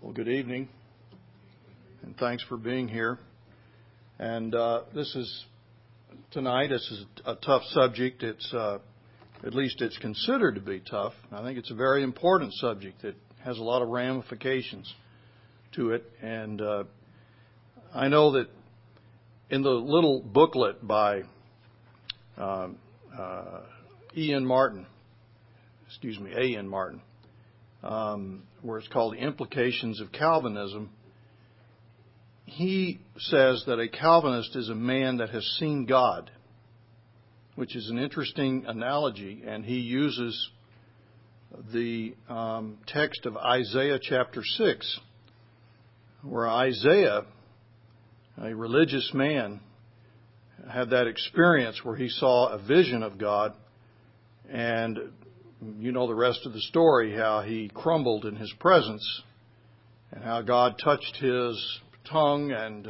Well, good evening, and thanks for being here. And tonight, this is a tough subject. It's at least it's considered to be tough. I think it's a very important subject that has a lot of ramifications to it. And I know that in the little booklet by A.N. Martin, where it's called The Implications of Calvinism, he says that a Calvinist is a man that has seen God, which is an interesting analogy, and he uses the text of Isaiah chapter 6, where Isaiah, a religious man, had that experience where he saw a vision of God, and you know the rest of the story, how he crumbled in his presence and how God touched his tongue, and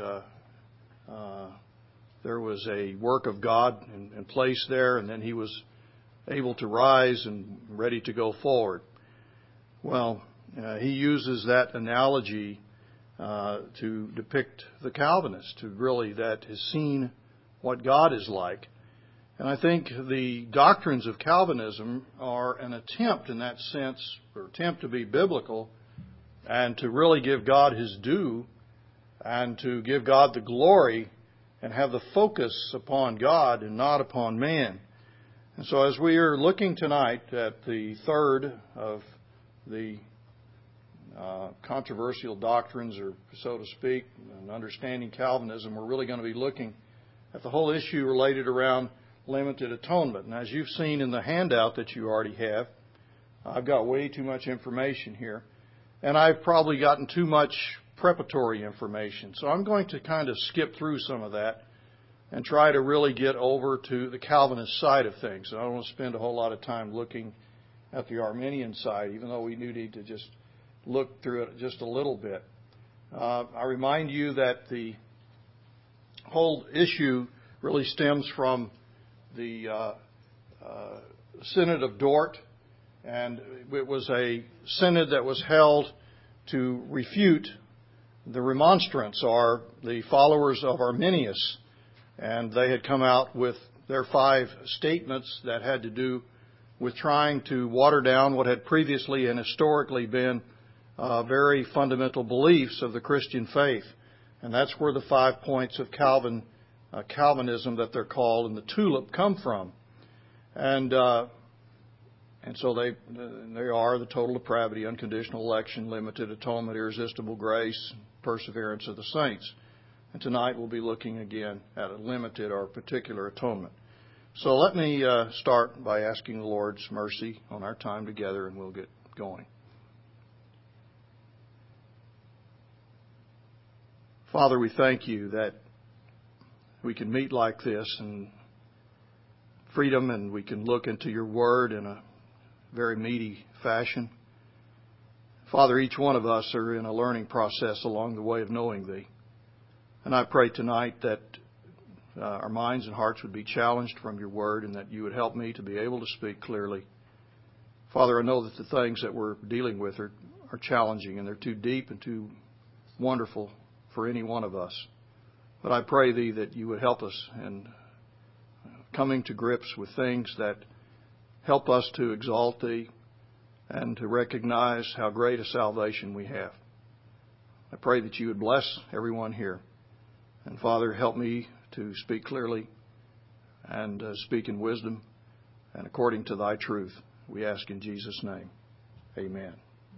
there was a work of God in place there, and then he was able to rise and ready to go forward. Well, he uses that analogy to depict the Calvinist, who really that has seen what God is like. And I think the doctrines of Calvinism are an attempt in that sense, or attempt to be biblical and to really give God His due and to give God the glory and have the focus upon God and not upon man. And so as we are looking tonight at the third of the controversial doctrines, or so to speak, and understanding Calvinism, we're really going to be looking at the whole issue related around limited atonement. And as you've seen in the handout that you already have, I've got way too much information here. And I've probably gotten too much preparatory information. So I'm going to kind of skip through some of that and try to really get over to the Calvinist side of things. I don't want to spend a whole lot of time looking at the Arminian side, even though we do need to just look through it just a little bit. I remind you that the whole issue really stems from the Synod of Dort, and it was a synod that was held to refute the Remonstrants, or the followers of Arminius, and they had come out with their 5 statements that had to do with trying to water down what had previously and historically been very fundamental beliefs of the Christian faith. And that's where the 5 points of Calvinism that they're called in the tulip come from. And so they are the total depravity, unconditional election, limited atonement, irresistible grace, perseverance of the saints. And tonight we'll be looking again at a limited or particular atonement. So let me start by asking the Lord's mercy on our time together, and we'll get going. Father, we thank you that we can meet like this in freedom, and we can look into your word in a very meaty fashion. Father, each one of us are in a learning process along the way of knowing thee. And I pray tonight that our minds and hearts would be challenged from your word, and that you would help me to be able to speak clearly. Father, I know that the things that we're dealing with are challenging, and they're too deep and too wonderful for any one of us. But I pray thee that you would help us in coming to grips with things that help us to exalt thee and to recognize how great a salvation we have. I pray that you would bless everyone here. And Father, help me to speak clearly and speak in wisdom and according to thy truth. We ask in Jesus' name. Amen.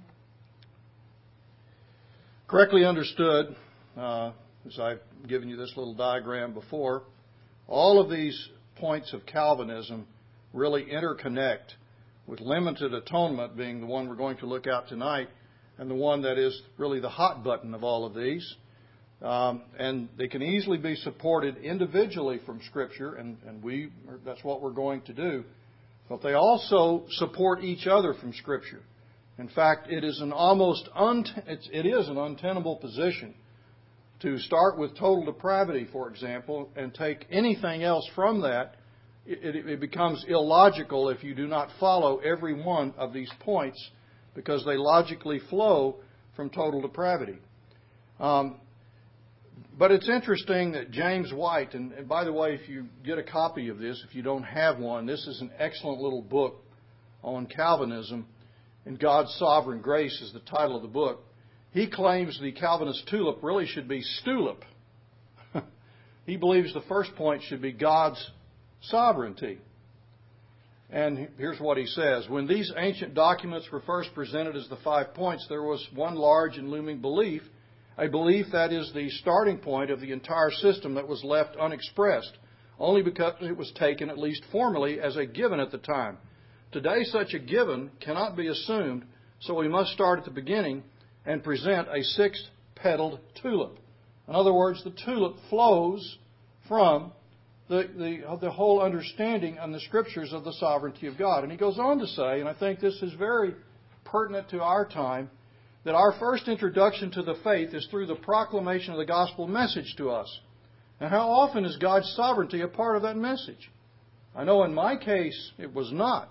Correctly understood, as I've given you this little diagram before, all of these points of Calvinism really interconnect, with limited atonement being the one we're going to look at tonight, and the one that is really the hot button of all of these. And they can easily be supported individually from Scripture, and that's what we're going to do. But they also support each other from Scripture. In fact, it is an untenable position to start with total depravity, for example, and take anything else from that. It becomes illogical if you do not follow every one of these points, because they logically flow from total depravity. But it's interesting that James White, and by the way, if you get a copy of this, if you don't have one, this is an excellent little book on Calvinism, and God's Sovereign Grace is the title of the book. He claims the Calvinist tulip really should be stulip. He believes the first point should be God's sovereignty. And here's what he says. When these ancient documents were first presented as the 5 points, there was one large and looming belief, a belief that is the starting point of the entire system that was left unexpressed, only because it was taken, at least formally, as a given at the time. Today, such a given cannot be assumed, so we must start at the beginning and present a six-petaled tulip. In other words, the tulip flows from the whole understanding in the Scriptures of the sovereignty of God. And he goes on to say, and I think this is very pertinent to our time, that our first introduction to the faith is through the proclamation of the gospel message to us. And how often is God's sovereignty a part of that message? I know in my case it was not.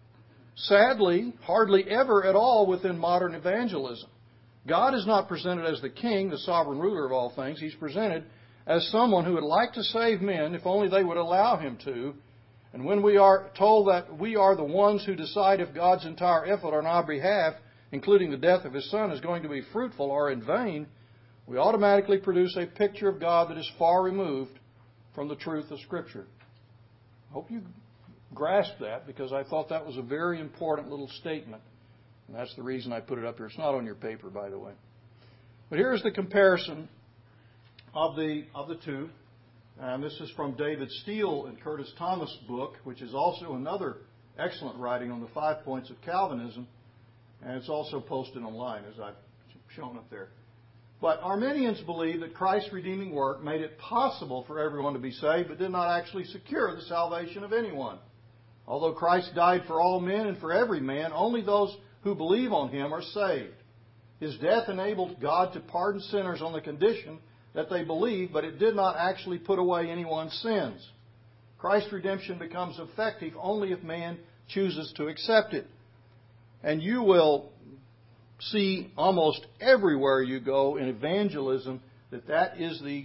Sadly, hardly ever at all within modern evangelism. God is not presented as the king, the sovereign ruler of all things. He's presented as someone who would like to save men if only they would allow Him to. And when we are told that we are the ones who decide if God's entire effort on our behalf, including the death of His Son, is going to be fruitful or in vain, we automatically produce a picture of God that is far removed from the truth of Scripture. I hope you grasp that, because I thought that was a very important little statement. And that's the reason I put it up here. It's not on your paper, by the way. But here's the comparison of the two. And this is from David Steele and Curtis Thomas' book, which is also another excellent writing on the 5 points of Calvinism. And it's also posted online, as I've shown up there. But Arminians believe that Christ's redeeming work made it possible for everyone to be saved, but did not actually secure the salvation of anyone. Although Christ died for all men and for every man, only those who believe on Him are saved. His death enabled God to pardon sinners on the condition that they believe, but it did not actually put away anyone's sins. Christ's redemption becomes effective only if man chooses to accept it. And you will see almost everywhere you go in evangelism that is the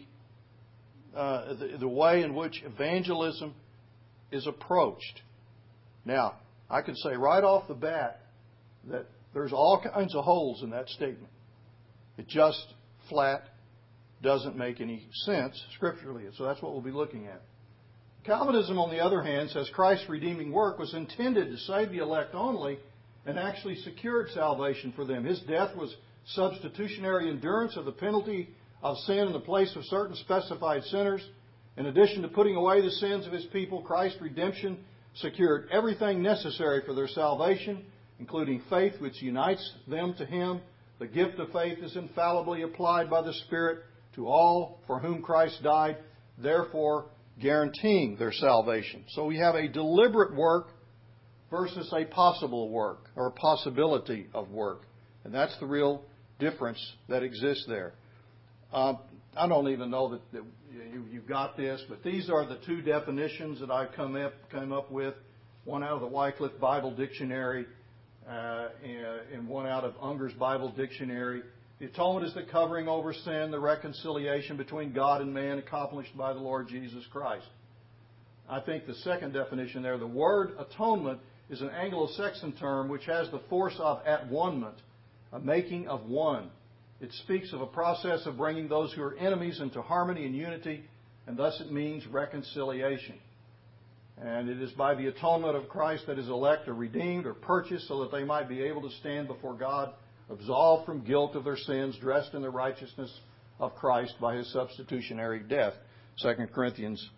way in which evangelism is approached. Now, I can say right off the bat that there's all kinds of holes in that statement. It just flat doesn't make any sense scripturally. So that's what we'll be looking at. Calvinism, on the other hand, says Christ's redeeming work was intended to save the elect only and actually secured salvation for them. His death was substitutionary endurance of the penalty of sin in the place of certain specified sinners. In addition to putting away the sins of His people, Christ's redemption secured everything necessary for their salvation, including faith which unites them to Him. The gift of faith is infallibly applied by the Spirit to all for whom Christ died, therefore guaranteeing their salvation. So we have a deliberate work versus a possible work, or a possibility of work. And that's the real difference that exists there. I don't even know that you got this, but these are the two definitions that I've come up with. One out of the Wycliffe Bible Dictionary and one out of Unger's Bible Dictionary. The atonement is the covering over sin, the reconciliation between God and man accomplished by the Lord Jesus Christ. I think the second definition there, the word atonement, is an Anglo-Saxon term which has the force of at-one-ment, a making of one. It speaks of a process of bringing those who are enemies into harmony and unity, and thus it means reconciliation. And it is by the atonement of Christ that His elect are redeemed or purchased so that they might be able to stand before God, absolved from guilt of their sins, dressed in the righteousness of Christ by His substitutionary death. 2 Corinthians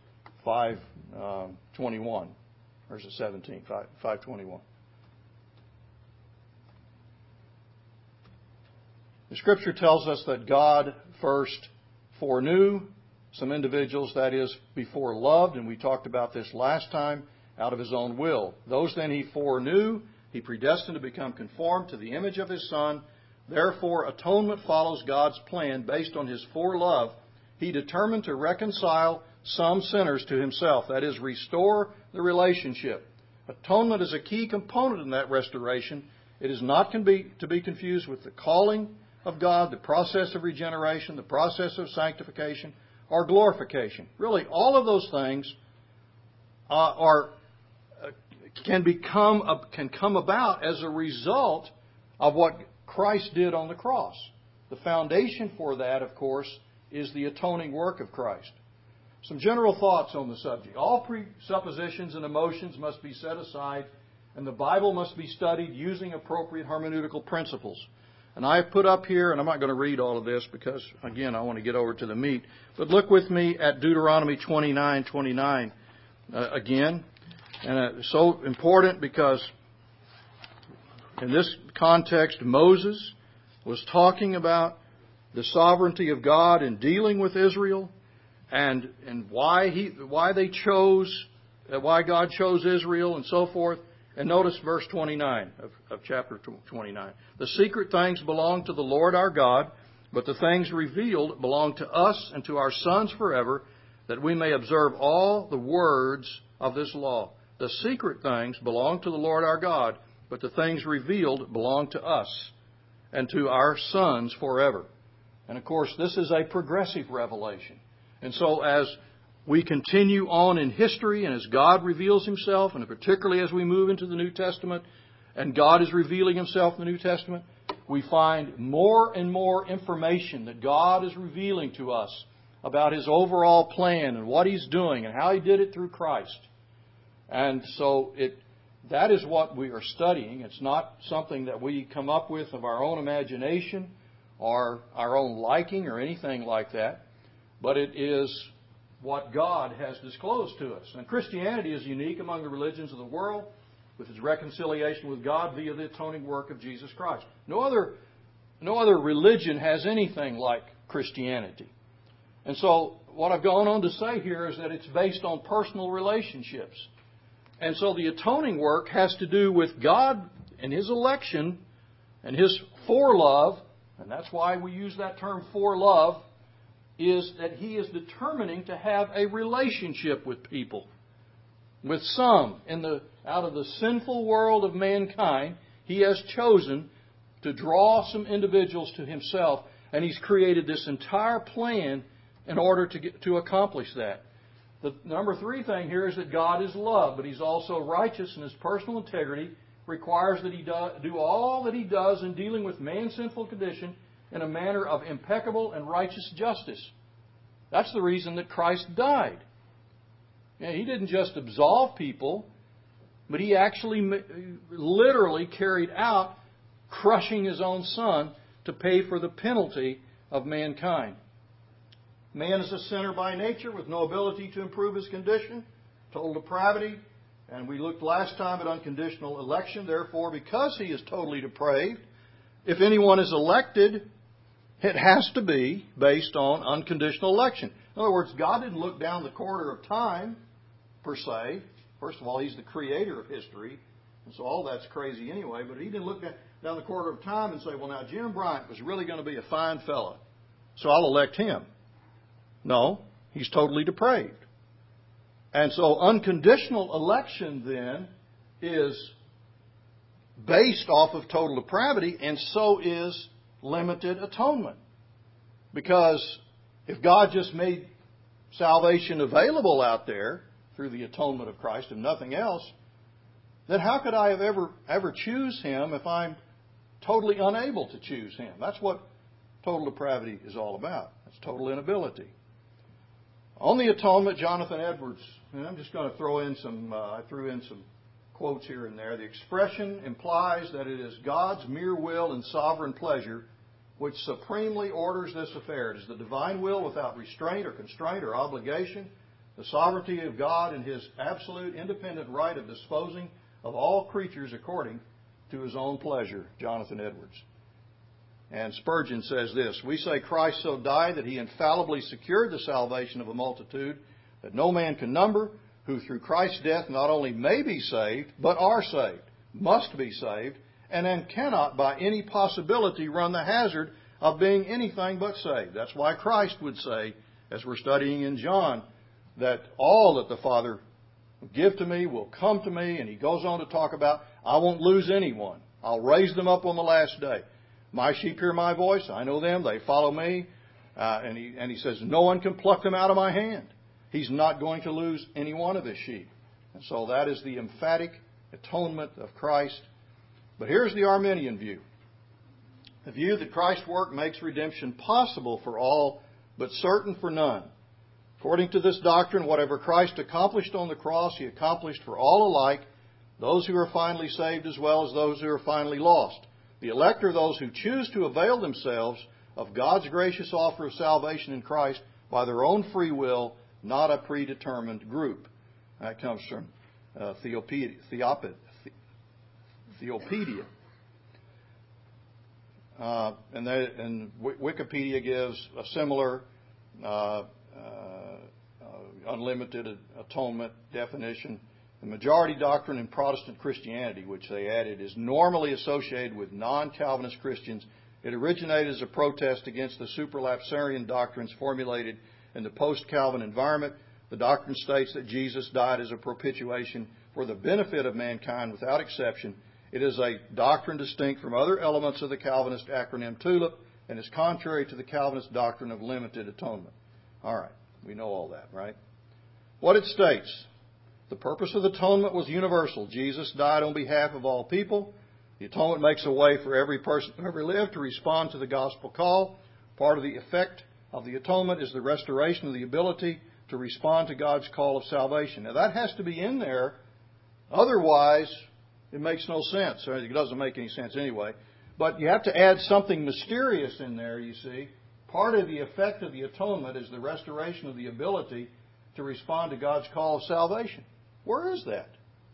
5:21, verses 17, 5:21. The Scripture tells us that God first foreknew some individuals, that is, before loved, and we talked about this last time, out of His own will. Those then He foreknew, He predestined to become conformed to the image of His Son. Therefore, atonement follows God's plan based on His forelove. He determined to reconcile some sinners to Himself, that is, restore the relationship. Atonement is a key component in that restoration. It is not to be confused with the calling of God, the process of regeneration, the process of sanctification, or glorification. Really, all of those things can come about as a result of what Christ did on the cross. The foundation for that, of course, is the atoning work of Christ. Some general thoughts on the subject. All presuppositions and emotions must be set aside, and the Bible must be studied using appropriate hermeneutical principles. And I have put up here, and I'm not going to read all of this because, again, I want to get over to the meat. But look with me at Deuteronomy 29:29 again. And it's so important because in this context, Moses was talking about the sovereignty of God in dealing with Israel and why God chose Israel and so forth. And notice verse 29 of chapter 29. The secret things belong to the Lord our God, but the things revealed belong to us and to our sons forever, that we may observe all the words of this law. The secret things belong to the Lord our God, but the things revealed belong to us and to our sons forever. And of course, this is a progressive revelation. And so as we continue on in history and as God reveals Himself, and particularly as we move into the New Testament, and God is revealing Himself in the New Testament, we find more and more information that God is revealing to us about His overall plan and what He's doing and how He did it through Christ. And so that is what we are studying. It's not something that we come up with of our own imagination or our own liking or anything like that, but it is what God has disclosed to us. And Christianity is unique among the religions of the world with its reconciliation with God via the atoning work of Jesus Christ. No other religion has anything like Christianity. And so what I've gone on to say here is that it's based on personal relationships. And so the atoning work has to do with God and His election and His forelove, and that's why we use that term forelove, is that He is determining to have a relationship with people. With some, out of the sinful world of mankind, He has chosen to draw some individuals to Himself, and He's created this entire plan in order to accomplish that. The number 3 thing here is that God is love, but He's also righteous, and His personal integrity requires that He do all that He does in dealing with man's sinful condition in a manner of impeccable and righteous justice. That's the reason that Christ died. He didn't just absolve people, but He actually literally carried out crushing His own Son to pay for the penalty of mankind. Man is a sinner by nature with no ability to improve his condition, total depravity, and we looked last time at unconditional election. Therefore, because he is totally depraved, if anyone is elected, it has to be based on unconditional election. In other words, God didn't look down the corridor of time, per se. First of all, He's the creator of history, and so all that's crazy anyway, but He didn't look down the corridor of time and say, well, now Jim Bryant was really going to be a fine fella, so I'll elect him. No, he's totally depraved. And so unconditional election then is based off of total depravity, and so is limited atonement. Because if God just made salvation available out there through the atonement of Christ and nothing else, then how could I have ever choose Him if I'm totally unable to choose Him? That's what total depravity is all about. It's total inability. On the atonement, Jonathan Edwards, and I'm just going to throw in I threw in some quotes here and there. The expression implies that it is God's mere will and sovereign pleasure which supremely orders this affair. It is the divine will without restraint or constraint or obligation, the sovereignty of God and His absolute independent right of disposing of all creatures according to His own pleasure. Jonathan Edwards. And Spurgeon says this, we say Christ so died that He infallibly secured the salvation of a multitude that no man can number, who through Christ's death not only may be saved, but are saved, must be saved, and then cannot by any possibility run the hazard of being anything but saved. That's why Christ would say, as we're studying in John, that all that the Father will give to me will come to me, and He goes on to talk about, I won't lose anyone. I'll raise them up on the last day. My sheep hear my voice. I know them. They follow me. And he says, no one can pluck them out of my hand. He's not going to lose any one of his sheep. And so that is the emphatic atonement of Christ. But here's the Arminian view. The view that Christ's work makes redemption possible for all, but certain for none. According to this doctrine, whatever Christ accomplished on the cross, He accomplished for all alike, those who are finally saved as well as those who are finally lost. The elect are those who choose to avail themselves of God's gracious offer of salvation in Christ by their own free will, not a predetermined group. That comes from Theopedia. And Wikipedia gives a similar unlimited atonement definition. The majority doctrine in Protestant Christianity, which they added, is normally associated with non-Calvinist Christians. It originated as a protest against the supralapsarian doctrines formulated in the post-Calvin environment. The doctrine states that Jesus died as a propitiation for the benefit of mankind without exception. It is a doctrine distinct from other elements of the Calvinist acronym TULIP and is contrary to the Calvinist doctrine of limited atonement. All right, we know all that, right? What it states, the purpose of the atonement was universal. Jesus died on behalf of all people. The atonement makes a way for every person who ever lived to respond to the gospel call. Part of the effect of the atonement is the restoration of the ability to respond to God's call of salvation. Now that has to be in there. Otherwise, it makes no sense. Or it doesn't make any sense anyway. But you have to add something mysterious in there, you see. Part of the effect of the atonement is the restoration of the ability to respond to God's call of salvation. Where is that?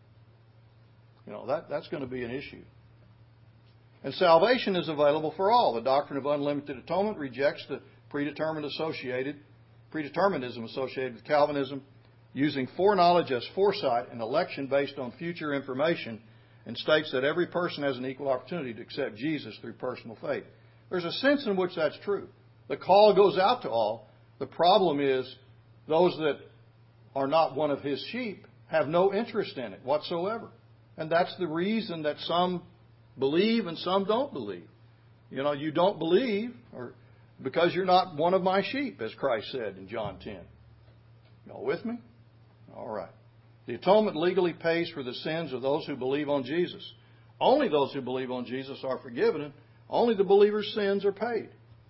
You know, that's going to be an issue. And salvation is available for all. The doctrine of unlimited atonement rejects the predeterminism associated with Calvinism, using foreknowledge as foresight and election based on future information, and states that every person has an equal opportunity to accept Jesus through personal faith. There's a sense in which that's true. The call goes out to all. The problem is those that are not one of His sheep have no interest in it whatsoever. And that's the reason that some believe and some don't believe. You know, you don't believe or because you're not one of my sheep, as Christ said in John 10. Y'all with me? All right. The atonement legally pays for the sins of those who believe on Jesus. Only those who believe on Jesus are forgiven, and only the believer's sins are paid.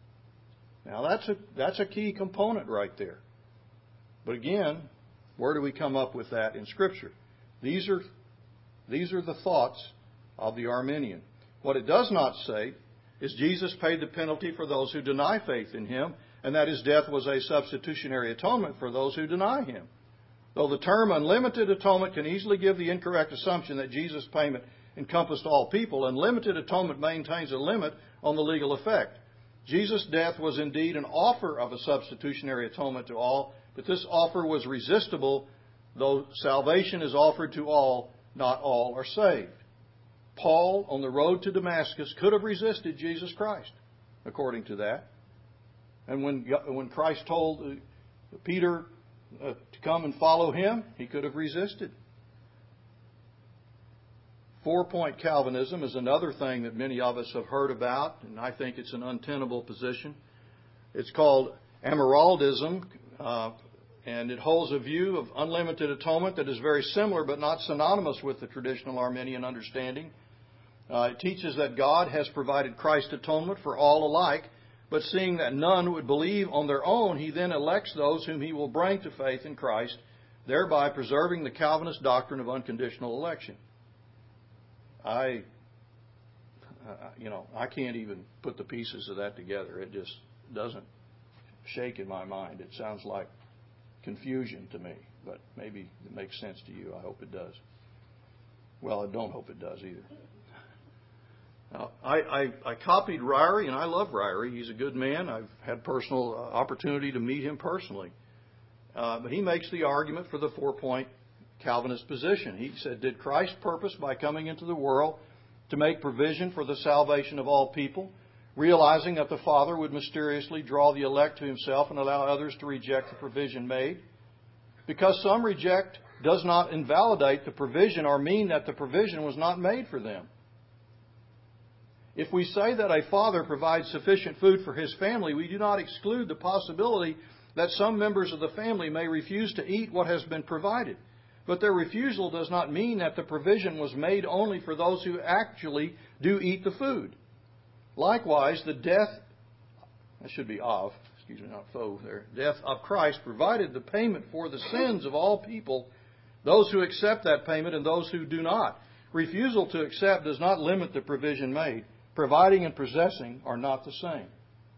Now that's a key component right there. But again, where do we come up with that in Scripture? These are the thoughts of the Arminian. What it does not say is Jesus paid the penalty for those who deny faith in Him, and that His death was a substitutionary atonement for those who deny Him. Though the term unlimited atonement can easily give the incorrect assumption that Jesus' payment encompassed all people, unlimited atonement maintains a limit on the legal effect. Jesus' death was indeed an offer of a substitutionary atonement to all, but this offer was resistible, though salvation is offered to all, not all are saved. Paul, on the road to Damascus, could have resisted Jesus Christ, according to that. And when Christ told Peter to come and follow Him, he could have resisted. Four-point Calvinism is another thing that many of us have heard about, and I think it's an untenable position. It's called Amiraldism, and it holds a view of unlimited atonement that is very similar but not synonymous with the traditional Arminian understanding. It teaches that God has provided Christ's atonement for all alike, but seeing that none would believe on their own, He then elects those whom He will bring to faith in Christ, thereby preserving the Calvinist doctrine of unconditional election. I can't even put the pieces of that together. It just doesn't shake in my mind. It sounds like confusion to me, but maybe it makes sense to you. I hope it does. Well, I don't hope it does either. Now, I copied Ryrie, and I love Ryrie. He's a good man. I've had personal opportunity to meet him personally. But he makes the argument for the four-point Calvinist position. He said, did Christ purpose by coming into the world to make provision for the salvation of all people, realizing that the Father would mysteriously draw the elect to Himself and allow others to reject the provision made? Because some reject does not invalidate the provision or mean that the provision was not made for them. If we say that a father provides sufficient food for his family, we do not exclude the possibility that some members of the family may refuse to eat what has been provided. But their refusal does not mean that the provision was made only for those who actually do eat the food. Likewise, the death, that should be of, not faux there, death of Christ provided the payment for the sins of all people, those who accept that payment and those who do not. Refusal to accept does not limit the provision made. Providing and possessing are not the same.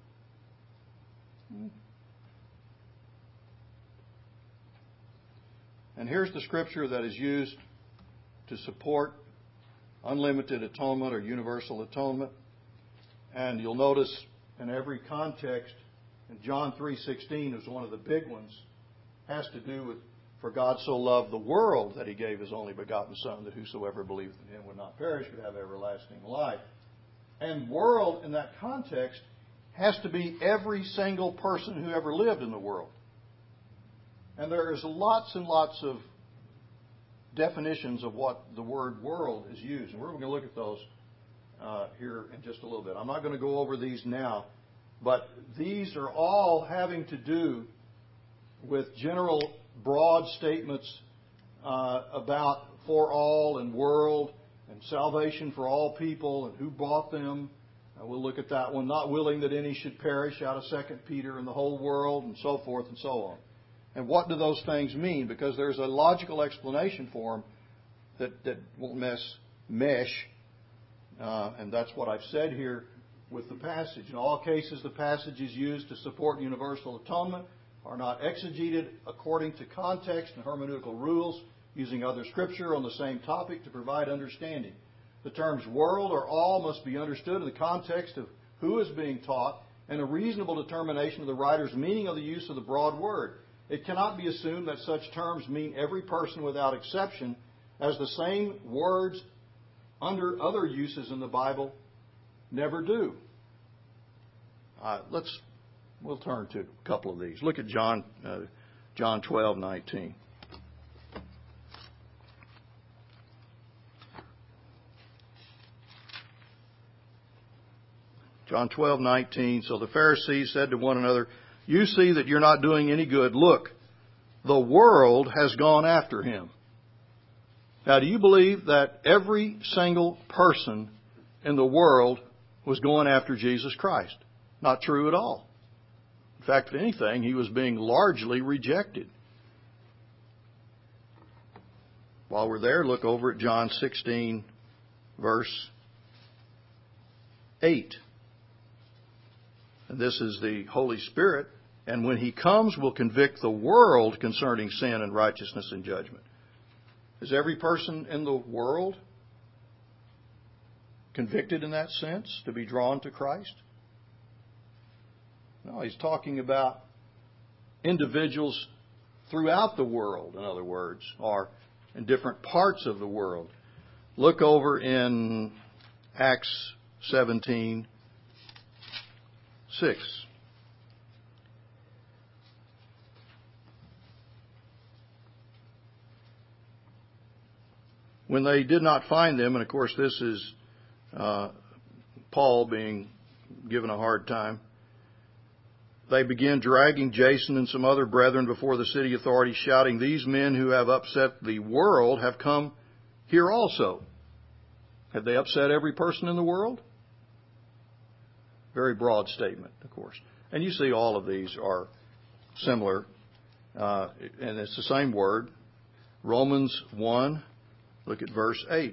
And here's the scripture that is used to support unlimited atonement or universal atonement. And you'll notice in every context, and John 3:16 is one of the big ones, has to do with, for God so loved the world that He gave His only begotten Son, that whosoever believeth in Him would not perish but have everlasting life. And world in that context has to be every single person who ever lived in the world. And there is lots and lots of definitions of what the word world is used. And we're going to look at those here in just a little bit. I'm not going to go over these now, but these are all having to do with general broad statements about for all and world and salvation for all people and who bought them. We'll look at that one. Not willing that any should perish, out of 2 Peter, and the whole world, and so forth and so on. And what do those things mean? Because there's a logical explanation for them that won't mesh. And that's what I've said here with the passage. In all cases, the passages used to support universal atonement are not exegeted according to context and hermeneutical rules, using other scripture on the same topic to provide understanding. The terms world or all must be understood in the context of who is being taught and a reasonable determination of the writer's meaning of the use of the broad word. It cannot be assumed that such terms mean every person without exception, as the same words under other uses in the Bible never do. We'll turn to a couple of these. Look at John 12:19. John 12:19. So the Pharisees said to one another, "You see that you're not doing any good. Look, the world has gone after him." Now, do you believe that every single person in the world was going after Jesus Christ? Not true at all. In fact, if anything, he was being largely rejected. While we're there, look over at John 16, verse 8. And this is the Holy Spirit. And when He comes, will convict the world concerning sin and righteousness and judgment. Is every person in the world convicted in that sense to be drawn to Christ? No, He's talking about individuals throughout the world, in other words, or in different parts of the world. Look over in Acts 17:6. When they did not find them, and of course this is Paul being given a hard time, they began dragging Jason and some other brethren before the city authorities, shouting, "These men who have upset the world have come here also." Have they upset every person in the world? Very broad statement, of course. And you see all of these are similar, and it's the same word. Romans 1, look at verse 8.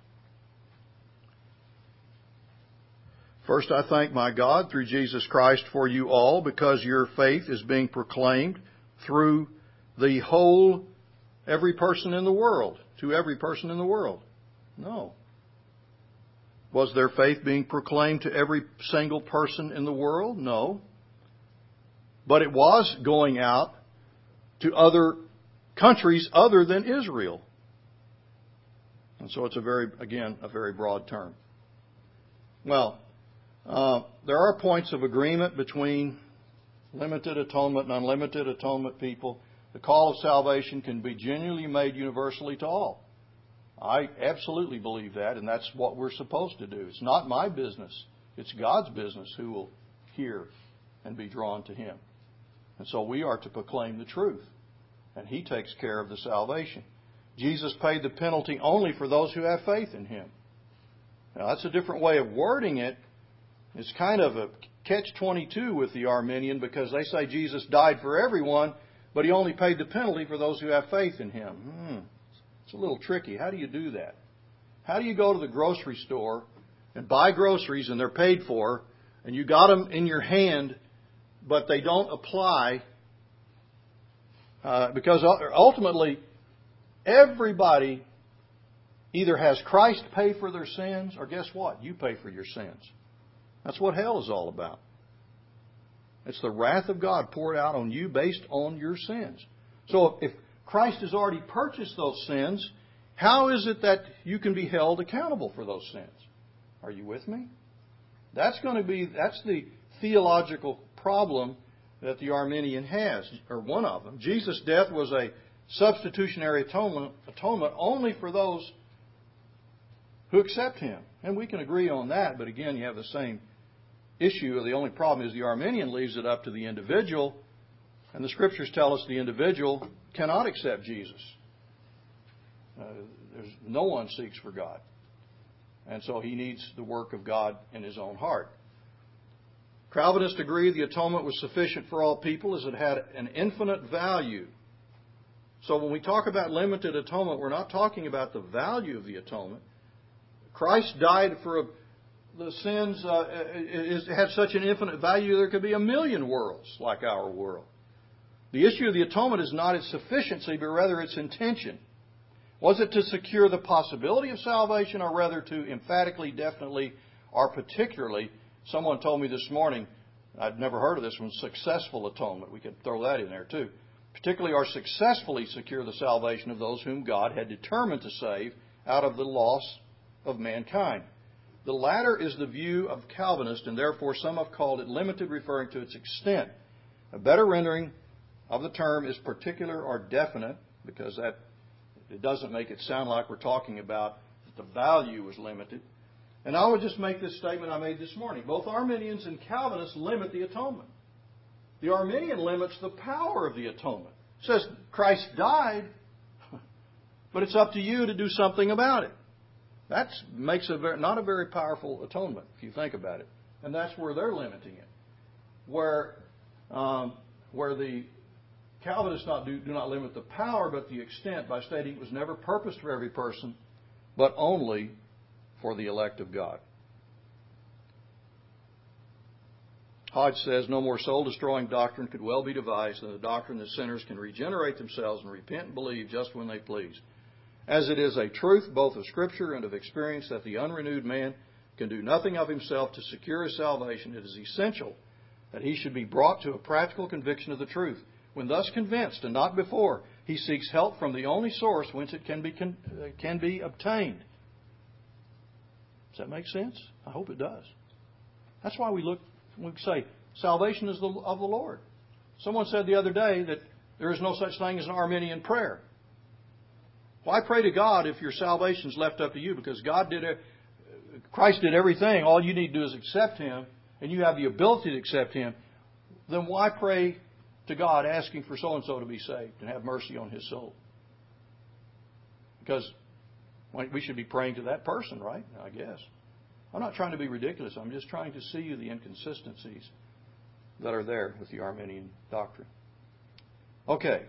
"First I thank my God through Jesus Christ for you all, because your faith is being proclaimed through the whole, every person in the world." To every person in the world? No. Was their faith being proclaimed to every single person in the world? No. But it was going out to other countries other than Israel. And so it's a very broad term. Well, there are points of agreement between limited atonement and unlimited atonement people. The call of salvation can be genuinely made universally to all. I absolutely believe that, and that's what we're supposed to do. It's not my business. It's God's business who will hear and be drawn to Him. And so we are to proclaim the truth, and He takes care of the salvation. Jesus paid the penalty only for those who have faith in Him. Now, that's a different way of wording it. It's kind of a catch-22 with the Arminian, because they say Jesus died for everyone, but He only paid the penalty for those who have faith in Him. It's a little tricky. How do you do that? How do you go to the grocery store and buy groceries and they're paid for, and you got them in your hand, but they don't apply? Because ultimately, everybody either has Christ pay for their sins, or guess what? You pay for your sins. That's what hell is all about. It's the wrath of God poured out on you based on your sins. So if Christ has already purchased those sins, how is it that you can be held accountable for those sins? Are you with me? That's the theological problem that the Arminian has, or one of them. Jesus' death was a substitutionary atonement only for those who accept Him. And we can agree on that, but again, you have the same issue. The only problem is the Arminian leaves it up to the individual, and the Scriptures tell us the individual cannot accept Jesus. No one seeks for God. And so he needs the work of God in his own heart. Calvinists agree the atonement was sufficient for all people as it had an infinite value. So when we talk about limited atonement, we're not talking about the value of the atonement. Christ died for the sins. It had such an infinite value there could be 1,000,000 worlds like our world. The issue of the atonement is not its sufficiency, but rather its intention. Was it to secure the possibility of salvation, or rather to emphatically, definitely, or particularly, someone told me this morning, I'd never heard of this one, successful atonement. We could throw that in there too. Particularly or successfully secure the salvation of those whom God had determined to save out of the loss of mankind. The latter is the view of Calvinists, and therefore some have called it limited, referring to its extent. A better rendering of the term is particular or definite, because that it doesn't make it sound like we're talking about that the value was limited. And I would just make this statement I made this morning. Both Arminians and Calvinists limit the atonement. The Arminian limits the power of the atonement. It says Christ died, but it's up to you to do something about it. That makes not a very powerful atonement, if you think about it. And that's where they're limiting it. Where the Calvinists do not limit the power, but the extent, by stating it was never purposed for every person, but only for the elect of God. Hodge says, no more soul-destroying doctrine could well be devised than the doctrine that sinners can regenerate themselves and repent and believe just when they please. As it is a truth both of Scripture and of experience that the unrenewed man can do nothing of himself to secure his salvation, it is essential that he should be brought to a practical conviction of the truth. When thus convinced, and not before, he seeks help from the only source whence it can be obtained. Does that make sense? I hope it does. That's why we say salvation is of the Lord. Someone said the other day that there is no such thing as an Arminian prayer. Why pray to God if your salvation is left up to you? Because Christ did everything. All you need to do is accept Him, and you have the ability to accept Him. Then why pray to God asking for so-and-so to be saved and have mercy on his soul? Because we should be praying to that person, right? I guess. I'm not trying to be ridiculous. I'm just trying to see the inconsistencies that are there with the Arminian doctrine. Okay.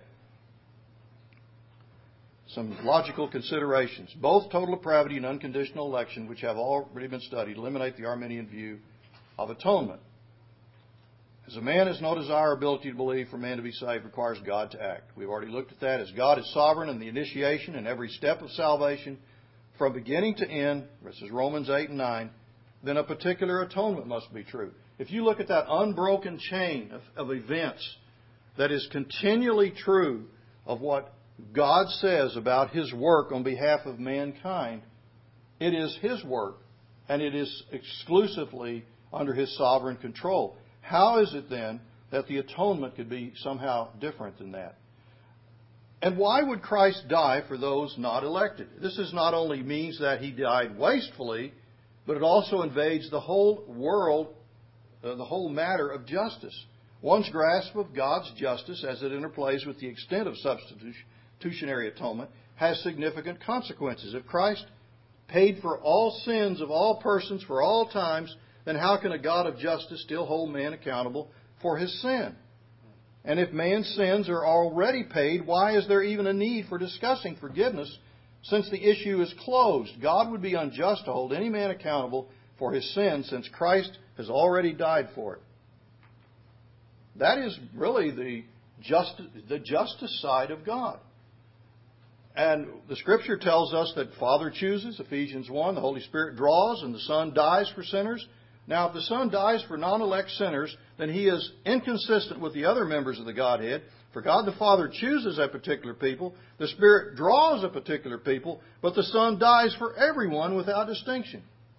Some logical considerations. Both total depravity and unconditional election, which have already been studied, eliminate the Arminian view of atonement. As a man has no desire or ability to believe, for man to be saved requires God to act. We've already looked at that. As God is sovereign in the initiation and every step of salvation, from beginning to end, this is Romans 8 and 9, then a particular atonement must be true. If you look at that unbroken chain of events that is continually true of what God says about His work on behalf of mankind, it is His work, and it is exclusively under His sovereign control. How is it then that the atonement could be somehow different than that? And why would Christ die for those not elected? This is not only means that he died wastefully, but it also invades the whole world, the whole matter of justice. One's grasp of God's justice as it interplays with the extent of substitutionary atonement has significant consequences. If Christ paid for all sins of all persons for all times, then how can a God of justice still hold man accountable for his sin? And if man's sins are already paid, why is there even a need for discussing forgiveness since the issue is closed? God would be unjust to hold any man accountable for his sin since Christ has already died for it. That is really the justice side of God. And the Scripture tells us that Father chooses, Ephesians 1, the Holy Spirit draws, and the Son dies for sinners. Now, if the Son dies for non-elect sinners, then He is inconsistent with the other members of the Godhead. For God the Father chooses a particular people, the Spirit draws a particular people, but the Son dies for everyone without distinction.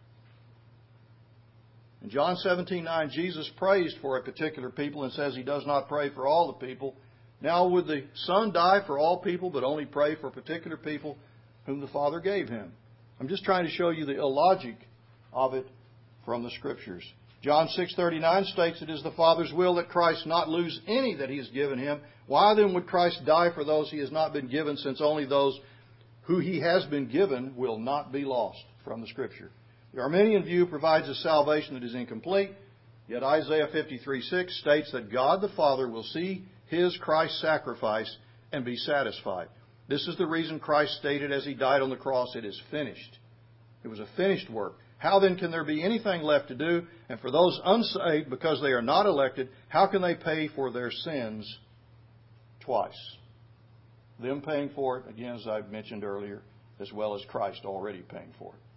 In John 17:9, Jesus prays for a particular people and says He does not pray for all the people. Now, would the Son die for all people but only pray for particular people whom the Father gave Him? I'm just trying to show you the illogic of it from the Scriptures. John 6:39 states it is the Father's will that Christ not lose any that He has given Him. Why then would Christ die for those He has not been given, since only those who He has been given will not be lost? From the Scripture. The Arminian view provides a salvation that is incomplete, yet Isaiah 53:6 states that God the Father will see His Christ sacrifice and be satisfied. This is the reason Christ stated as He died on the cross, it is finished. It was a finished work. How then can there be anything left to do? And for those unsaved, because they are not elected, how can they pay for their sins twice? Them paying for it, again, as I've mentioned earlier, as well as Christ already paying for it.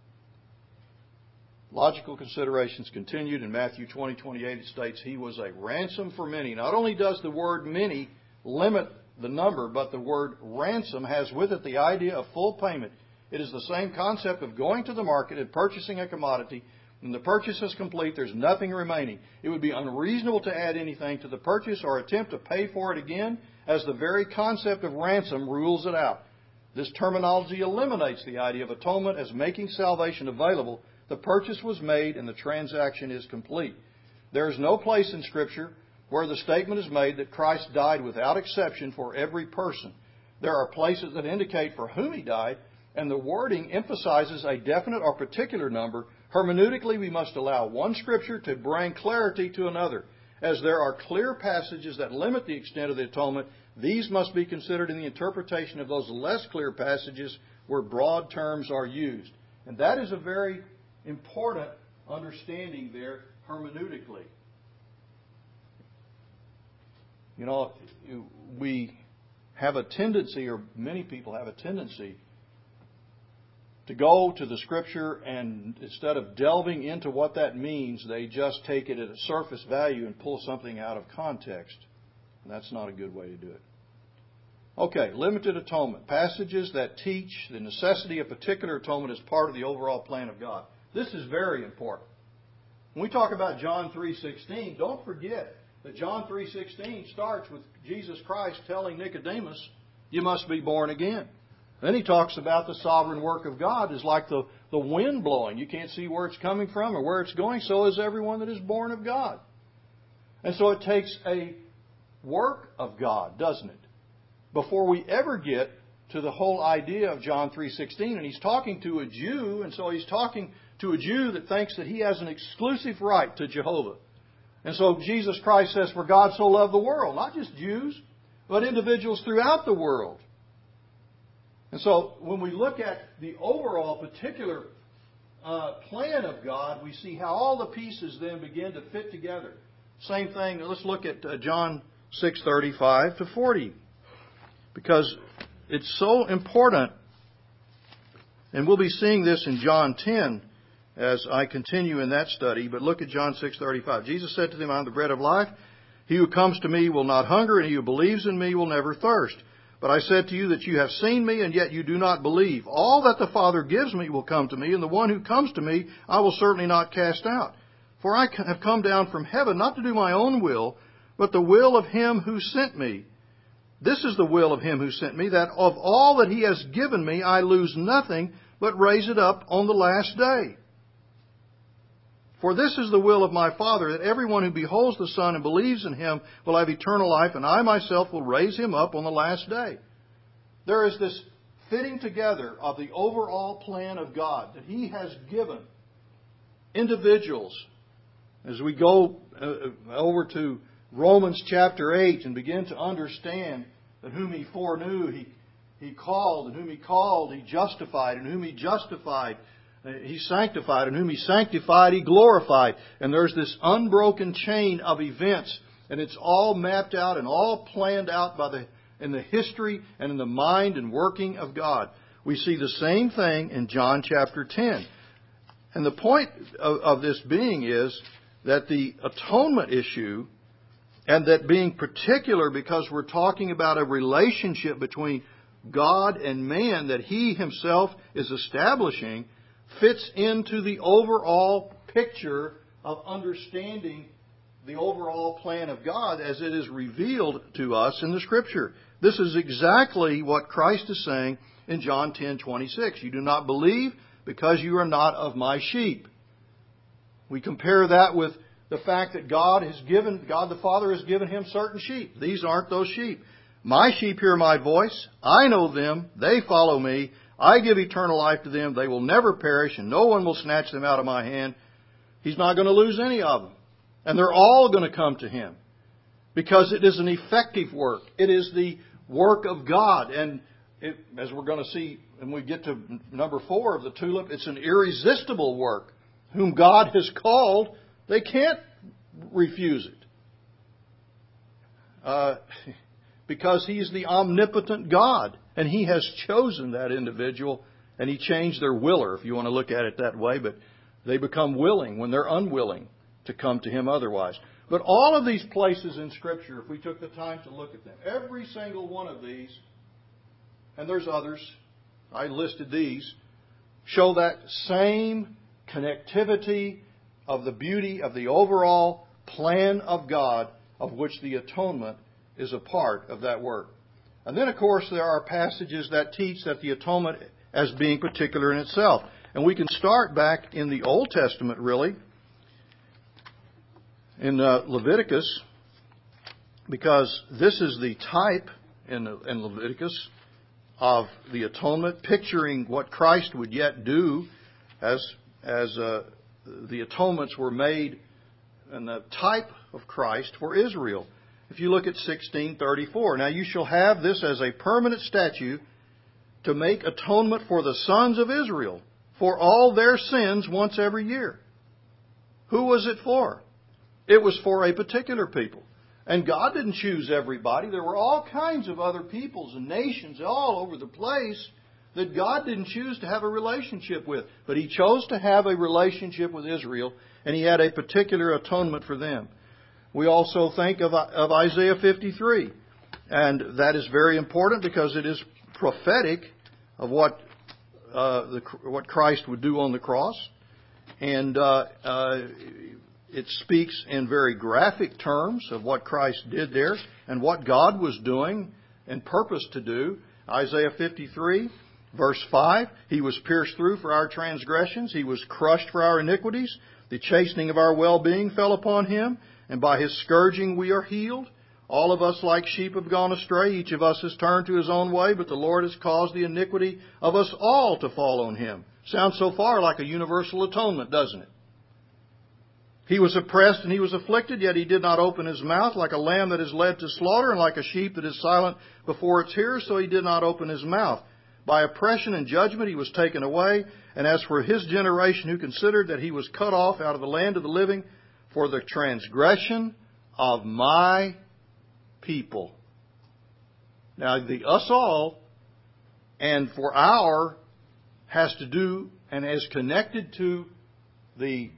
Logical considerations continued. In Matthew 20:28 it states, He was a ransom for many. Not only does the word many limit the number, but the word ransom has with it the idea of full payment. It is the same concept of going to the market and purchasing a commodity. When the purchase is complete, there's nothing remaining. It would be unreasonable to add anything to the purchase or attempt to pay for it again, as the very concept of ransom rules it out. This terminology eliminates the idea of atonement as making salvation available. The purchase was made and the transaction is complete. There is no place in Scripture where the statement is made that Christ died without exception for every person. There are places that indicate for whom He died, and the wording emphasizes a definite or particular number. Hermeneutically, we must allow one Scripture to bring clarity to another. As there are clear passages that limit the extent of the atonement, these must be considered in the interpretation of those less clear passages where broad terms are used. And that is a very important understanding there hermeneutically. You know, we have a tendency, or many people have a tendency, to go to the Scripture and instead of delving into what that means, they just take it at a surface value and pull something out of context. And that's not a good way to do it. Okay, limited atonement. Passages that teach the necessity of particular atonement as part of the overall plan of God. This is very important. When we talk about John 3:16, don't forget that John 3:16 starts with Jesus Christ telling Nicodemus, you must be born again. Then He talks about the sovereign work of God is like the wind blowing. You can't see where it's coming from or where it's going. So is everyone that is born of God. And so it takes a work of God, doesn't it? Before we ever get to the whole idea of John 3:16. And He's talking to a Jew, and so He's talking to a Jew that thinks that he has an exclusive right to Jehovah. And so Jesus Christ says, for God so loved the world, not just Jews, but individuals throughout the world. And so when we look at the overall particular plan of God, we see how all the pieces then begin to fit together. Same thing, let's look at John 6:35 to 40. Because it's so important, and we'll be seeing this in John 10 as I continue in that study. But look at John 6:35. Jesus said to them, I am the bread of life. He who comes to me will not hunger, and he who believes in me will never thirst. But I said to you that you have seen me, and yet you do not believe. All that the Father gives me will come to me, and the one who comes to me I will certainly not cast out. For I have come down from heaven not to do my own will, but the will of Him who sent me. This is the will of Him who sent me, that of all that He has given me, I lose nothing, but raise it up on the last day. For this is the will of my Father, that everyone who beholds the Son and believes in Him will have eternal life, and I myself will raise him up on the last day. There is this fitting together of the overall plan of God that He has given individuals. As we go over to Romans chapter 8 and begin to understand that whom He foreknew, He called, and whom He called, He justified, and whom He justified, He sanctified, and whom He sanctified, He glorified. And there's this unbroken chain of events, and it's all mapped out and all planned out in the history and in the mind and working of God. We see the same thing in John chapter 10. And the point of this being is that the atonement issue, and that being particular because we're talking about a relationship between God and man that He Himself is establishing, fits into the overall picture of understanding the overall plan of God as it is revealed to us in the Scripture. This is exactly what Christ is saying in John 10:26. You do not believe because you are not of my sheep. We compare that with the fact that God the Father has given Him certain sheep. These aren't those sheep. My sheep hear my voice. I know them. They follow me. I give eternal life to them. They will never perish, and no one will snatch them out of my hand. He's not going to lose any of them. And they're all going to come to Him. Because it is an effective work. It is the work of God. And as we're going to see when we get to number 4 of the tulip, it's an irresistible work. Whom God has called, they can't refuse it. Because He's the omnipotent God. And He has chosen that individual. And He changed their willer, if you want to look at it that way. But they become willing when they're unwilling to come to Him otherwise. But all of these places in Scripture, if we took the time to look at them, every single one of these, and there's others, I listed these, show that same connectivity of the beauty of the overall plan of God, of which the atonement is a part of that work. And then, of course, there are passages that teach that the atonement as being particular in itself. And we can start back in the Old Testament, really, in Leviticus, because this is the type in Leviticus of the atonement, picturing what Christ would yet do as the atonements were made, and the type of Christ for Israel. If you look at 16:34, now you shall have this as a permanent statute to make atonement for the sons of Israel for all their sins once every year. Who was it for? It was for a particular people. And God didn't choose everybody. There were all kinds of other peoples and nations all over the place that God didn't choose to have a relationship with. But He chose to have a relationship with Israel, and He had a particular atonement for them. We also think of Isaiah 53. And that is very important because it is prophetic of what Christ would do on the cross. And it speaks in very graphic terms of what Christ did there and what God was doing and purposed to do. Isaiah 53, verse 5, He was pierced through for our transgressions. He was crushed for our iniquities. The chastening of our well-being fell upon Him, and by His scourging we are healed. All of us like sheep have gone astray. Each of us has turned to his own way, but the Lord has caused the iniquity of us all to fall on Him. Sounds so far like a universal atonement, doesn't it? He was oppressed and He was afflicted, yet He did not open His mouth. Like a lamb that is led to slaughter, and like a sheep that is silent before its hearers, so He did not open His mouth. By oppression and judgment He was taken away. And as for His generation, who considered that He was cut off out of the land of the living for the transgression of my people. Now, the us all and for our has to do and is connected to the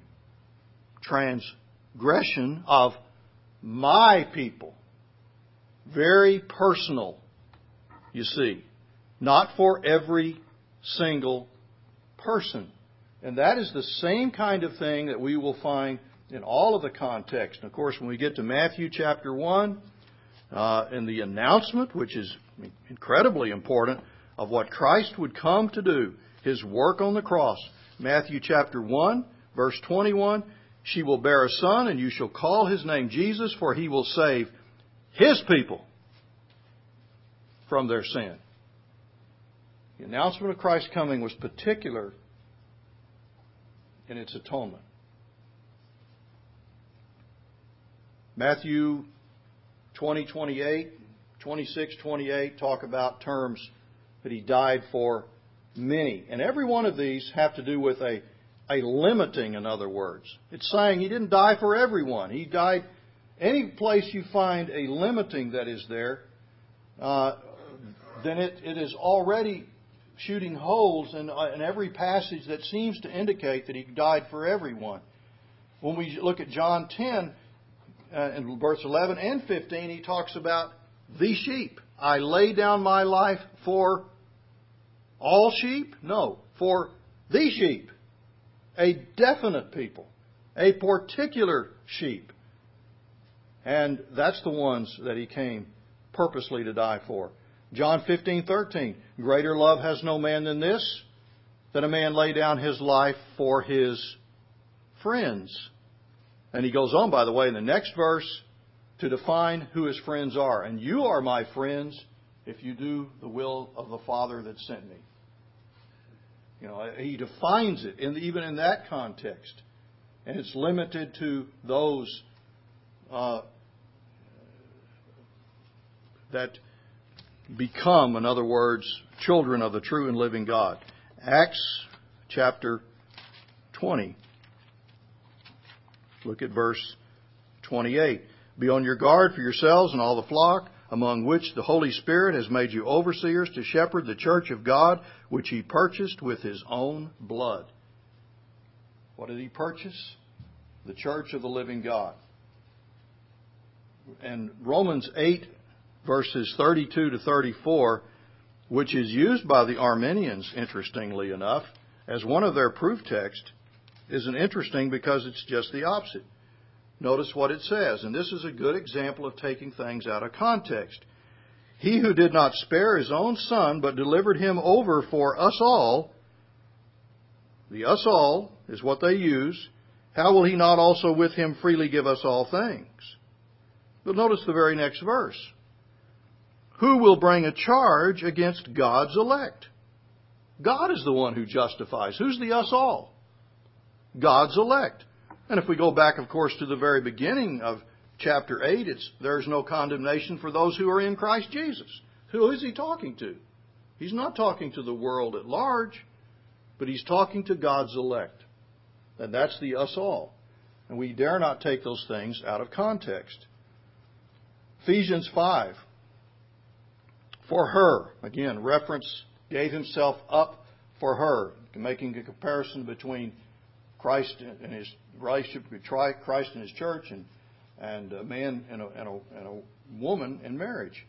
transgression of my people. Very personal, you see. Not for every single person. And that is the same kind of thing that we will find in all of the context. And of course, when we get to Matthew chapter 1, in the announcement, which is incredibly important, of what Christ would come to do, His work on the cross. Matthew chapter 1, verse 21, she will bear a son, and you shall call His name Jesus, for He will save His people from their sin. The announcement of Christ's coming was particular in its atonement. Matthew 20:28, 26:28 talk about terms that He died for many. And every one of these have to do with a limiting, in other words. It's saying He didn't die for everyone. He died. Any place you find a limiting that is there, then it is already shooting holes in every passage that seems to indicate that He died for everyone. When we look at John 10, in verse 11 and 15, He talks about the sheep. I lay down my life for all sheep? No, for the sheep. A definite people. A particular sheep. And that's the ones that He came purposely to die for. John 15:13. Greater love has no man than this, that a man lay down his life for his friends. And He goes on, by the way, in the next verse to define who His friends are. And you are my friends if you do the will of the Father that sent me. You know, He defines it even in that context. And it's limited to those that become, in other words, children of the true and living God. Acts chapter 20. Look at verse 28. Be on your guard for yourselves and all the flock, among which the Holy Spirit has made you overseers to shepherd the church of God, which He purchased with His own blood. What did He purchase? The church of the living God. And Romans 8, verses 32 to 34, which is used by the Arminians, interestingly enough, as one of their proof texts, isn't interesting because it's just the opposite. Notice what it says, and this is a good example of taking things out of context. He who did not spare His own Son, but delivered Him over for us all, the us all is what they use, how will He not also with Him freely give us all things? But notice the very next verse. Who will bring a charge against God's elect? God is the one who justifies. Who's the us all? God's elect. And if we go back, of course, to the very beginning of chapter 8, there's no condemnation for those who are in Christ Jesus. Who is He talking to? He's not talking to the world at large, but He's talking to God's elect. And that's the us all. And we dare not take those things out of context. Ephesians 5. For her, again, reference, gave Himself up for her, making a comparison between Christ and His relationship between Christ and His church and a man and a woman in marriage.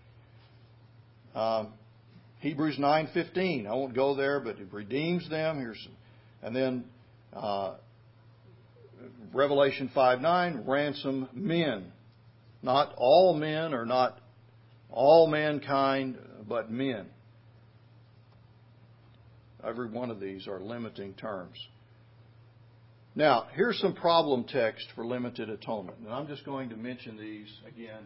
Hebrews 9:15. I won't go there, but it redeems them. And then Revelation 5:9. Ransom men, not all men or not all mankind, but men. Every one of these are limiting terms. Now, here's some problem text for limited atonement. And I'm just going to mention these again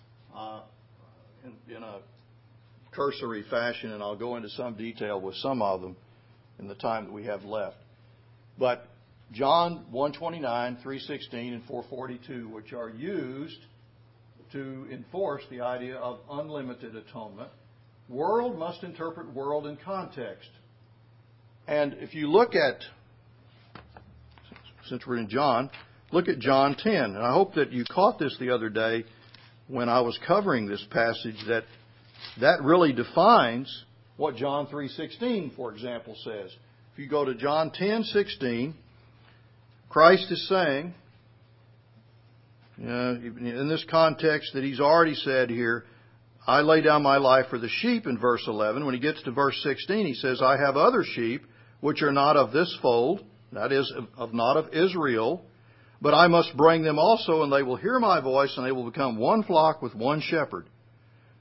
in a cursory fashion, and I'll go into some detail with some of them in the time that we have left. But John 1:29, 3:16, and 4:42, which are used to enforce the idea of unlimited atonement. World must interpret world in context. And if you look at, since we're in John, look at John 10. And I hope that you caught this the other day when I was covering this passage, that really defines what John 3:16, for example, says. If you go to John 10:16, Christ is saying, in this context that He's already said here, I lay down my life for the sheep in verse 11. When He gets to verse 16, He says, I have other sheep which are not of this fold, that is, not of Israel, but I must bring them also, and they will hear my voice, and they will become one flock with one shepherd.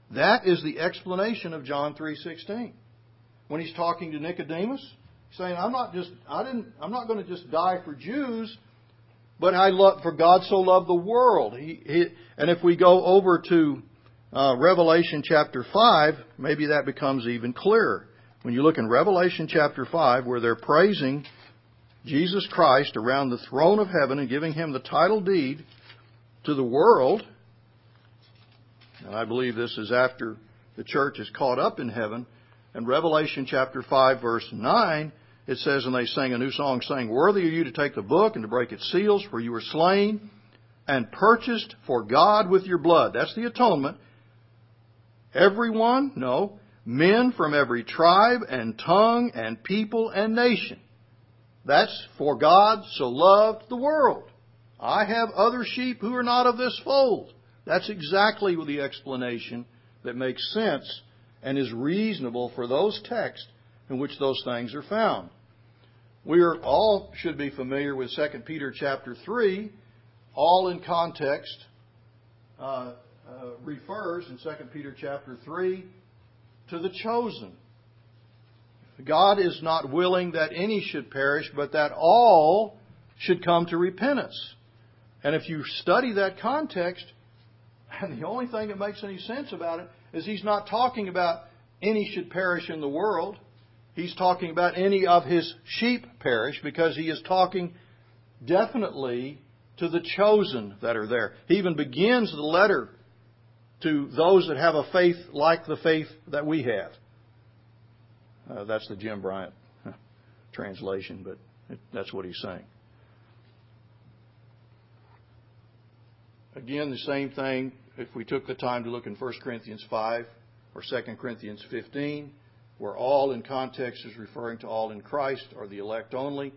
That is the explanation of John 3:16. When he's talking to Nicodemus, he's saying, I'm not going to just die for Jews, but for God so loved the world. And if we go over to Revelation chapter 5, maybe that becomes even clearer. When you look in Revelation chapter 5, where they're praising Jesus Christ around the throne of heaven and giving Him the title deed to the world, and I believe this is after the church is caught up in heaven. In Revelation chapter 5, verse 9, it says, and they sang a new song, saying, Worthy are you to take the book and to break its seals, for you were slain and purchased for God with your blood. That's the atonement. Everyone, no, men from every tribe and tongue and people and nation. That's for God so loved the world. I have other sheep who are not of this fold. That's exactly the explanation that makes sense and is reasonable for those texts in which those things are found. We all should be familiar with 2 Peter chapter 3. All in context refers in 2 Peter chapter 3 to the chosen. God is not willing that any should perish, but that all should come to repentance. And if you study that context, and the only thing that makes any sense about it is He's not talking about any should perish in the world. He's talking about any of His sheep perish, because He is talking definitely to the chosen that are there. He even begins the letter to those that have a faith like the faith that we have. That's the Jim Bryant translation, but that's what he's saying. Again, the same thing if we took the time to look in 1 Corinthians 5 or 2 Corinthians 15, where all in context is referring to all in Christ or the elect only.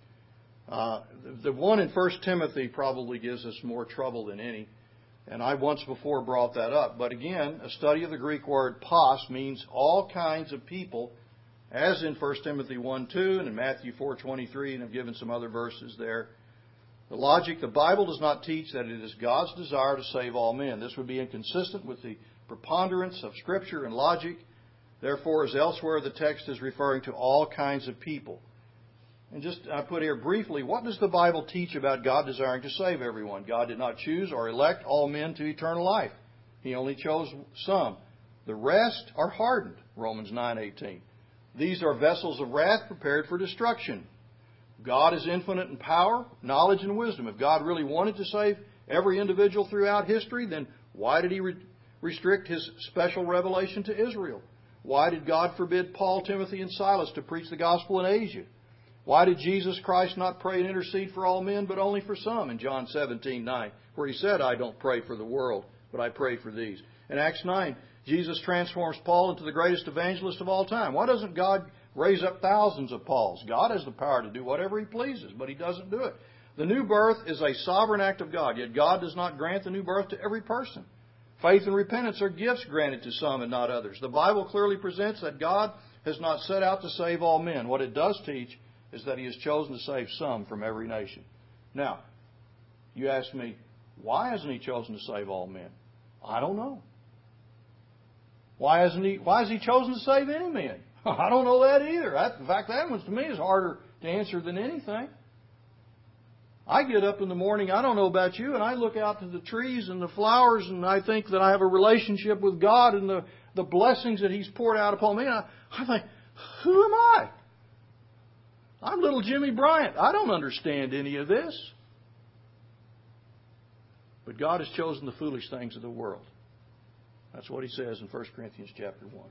The one in 1 Timothy probably gives us more trouble than any, and I once before brought that up. But again, a study of the Greek word pos means all kinds of people, as in 1 Timothy 1:2 and in Matthew 4:23, and I've given some other verses there. The logic, the Bible does not teach that it is God's desire to save all men. This would be inconsistent with the preponderance of Scripture and logic. Therefore, as elsewhere, the text is referring to all kinds of people. And just, I put here briefly, what does the Bible teach about God desiring to save everyone? God did not choose or elect all men to eternal life. He only chose some. The rest are hardened, Romans 9:18. These are vessels of wrath prepared for destruction. God is infinite in power, knowledge, and wisdom. If God really wanted to save every individual throughout history, then why did He restrict His special revelation to Israel? Why did God forbid Paul, Timothy, and Silas to preach the gospel in Asia? Why did Jesus Christ not pray and intercede for all men, but only for some in John 17:9, where He said, I don't pray for the world, but I pray for these? In Acts 9, Jesus transforms Paul into the greatest evangelist of all time. Why doesn't God raise up thousands of Pauls? God has the power to do whatever He pleases, but He doesn't do it. The new birth is a sovereign act of God, yet God does not grant the new birth to every person. Faith and repentance are gifts granted to some and not others. The Bible clearly presents that God has not set out to save all men. What it does teach is that He has chosen to save some from every nation. Now, you ask me, why hasn't He chosen to save all men? I don't know. Why has He chosen to save any men? I don't know that either. In fact, that one to me is harder to answer than anything. I get up in the morning, I don't know about you, and I look out to the trees and the flowers, and I think that I have a relationship with God and the blessings that He's poured out upon me. And I think, who am I? I'm little Jimmy Bryant. I don't understand any of this. But God has chosen the foolish things of the world. That's what He says in 1 Corinthians chapter 1.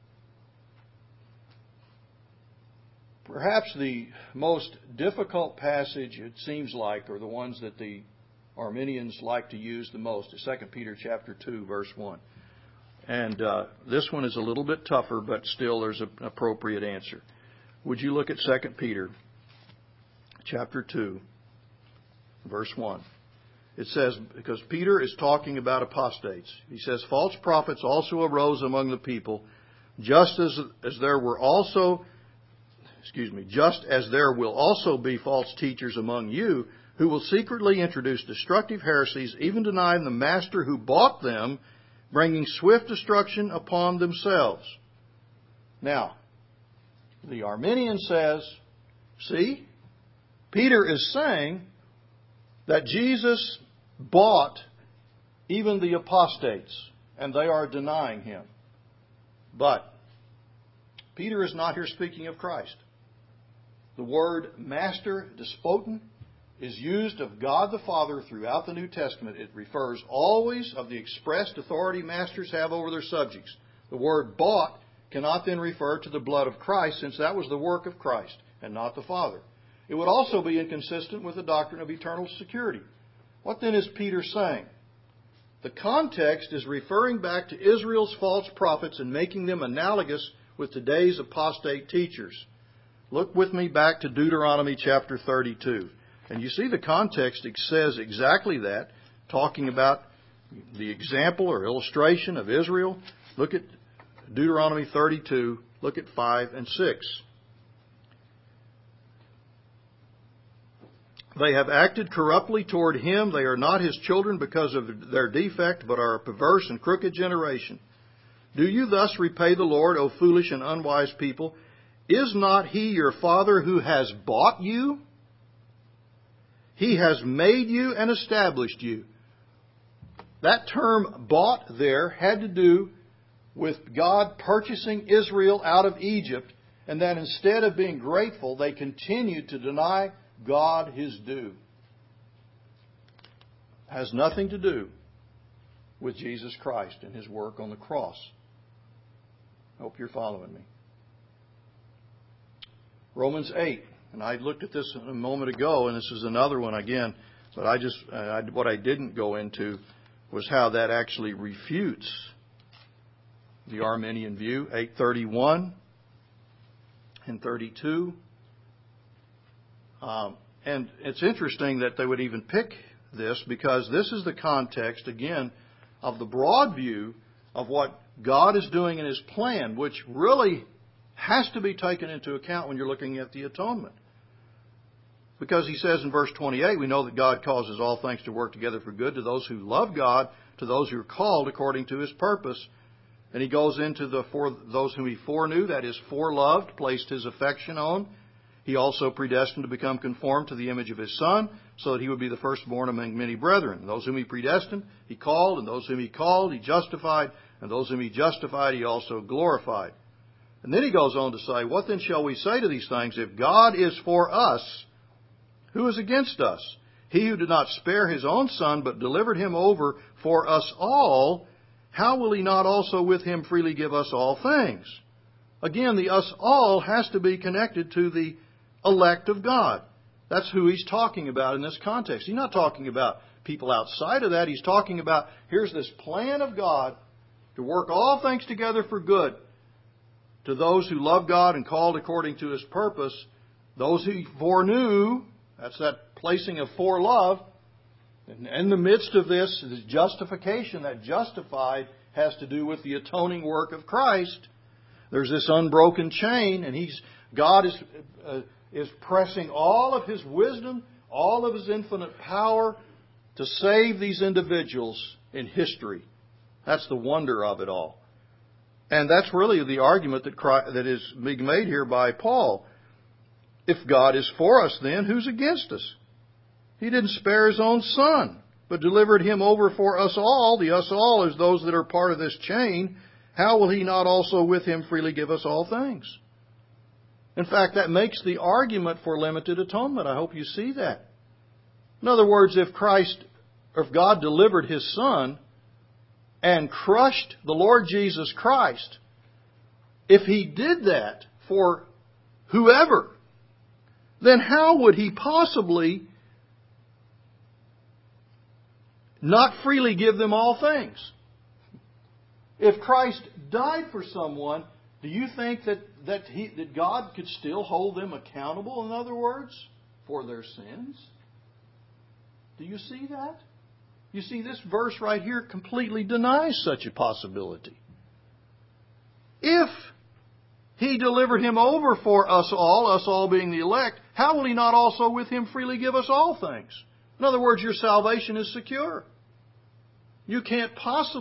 Perhaps the most difficult passage, it seems like, or the ones that the Arminians like to use the most, is 2 Peter chapter 2, verse 1. And this one is a little bit tougher, but still there's an appropriate answer. Would you look at 2 Peter chapter 2, verse 1. It says, because Peter is talking about apostates. He says, false prophets also arose among the people, just as there will also be false teachers among you, who will secretly introduce destructive heresies, even denying the master who bought them, bringing swift destruction upon themselves. Now, the Arminian says, see, Peter is saying that Jesus bought even the apostates, and they are denying Him. But Peter is not here speaking of Christ. The word master, despotin, is used of God the Father throughout the New Testament. It refers always of the expressed authority masters have over their subjects. The word bought cannot then refer to the blood of Christ, since that was the work of Christ and not the Father. It would also be inconsistent with the doctrine of eternal security. What then is Peter saying? The context is referring back to Israel's false prophets and making them analogous with today's apostate teachers. Look with me back to Deuteronomy chapter 32. And you see the context says exactly that, talking about the example or illustration of Israel. Look at Deuteronomy 32, look at 5 and 6. They have acted corruptly toward Him. They are not His children because of their defect, but are a perverse and crooked generation. Do you thus repay the Lord, O foolish and unwise people? Is not He your Father who has bought you? He has made you and established you. That term bought there had to do with God purchasing Israel out of Egypt, and that instead of being grateful, they continued to deny God His due. It has nothing to do with Jesus Christ and His work on the cross. I hope you're following me. Romans 8. And I looked at this a moment ago, and this is another one again. But what I didn't go into was how that actually refutes the Arminian view. 8:31 and 32. And it's interesting that they would even pick this, because this is the context, again, of the broad view of what God is doing in His plan, which really has to be taken into account when you're looking at the atonement. Because He says in verse 28, we know that God causes all things to work together for good to those who love God, to those who are called according to His purpose. And He goes into for those whom He foreknew, that is, foreloved, placed His affection on. He also predestined to become conformed to the image of His Son, so that He would be the firstborn among many brethren. Those whom He predestined, He called, and those whom He called, He justified, and those whom He justified, He also glorified. And then He goes on to say, what then shall we say to these things? If God is for us, who is against us? He who did not spare His own Son, but delivered Him over for us all, how will He not also with Him freely give us all things? Again, the us all has to be connected to the elect of God. That's who He's talking about in this context. He's not talking about people outside of that. He's talking about, here's this plan of God to work all things together for good to those who love God and called according to His purpose. Those who He foreknew, that's that placing of forelove. And in the midst of this justification, that justified has to do with the atoning work of Christ. There's this unbroken chain, and God is pressing all of His wisdom, all of His infinite power to save these individuals in history. That's the wonder of it all. And that's really the argument that is being made here by Paul. If God is for us, then who's against us? He didn't spare His own Son, but delivered Him over for us all. The us all is those that are part of this chain. How will He not also with Him freely give us all things? In fact, that makes the argument for limited atonement. I hope you see that. In other words, if God delivered His Son and crushed the Lord Jesus Christ, if He did that for whoever, then how would He possibly not freely give them all things? If Christ died for someone, do you think that God could still hold them accountable, in other words, for their sins? Do you see that? You see, this verse right here completely denies such a possibility. If He delivered Him over for us all being the elect, how will He not also with Him freely give us all things? In other words, your salvation is secure. You can't possibly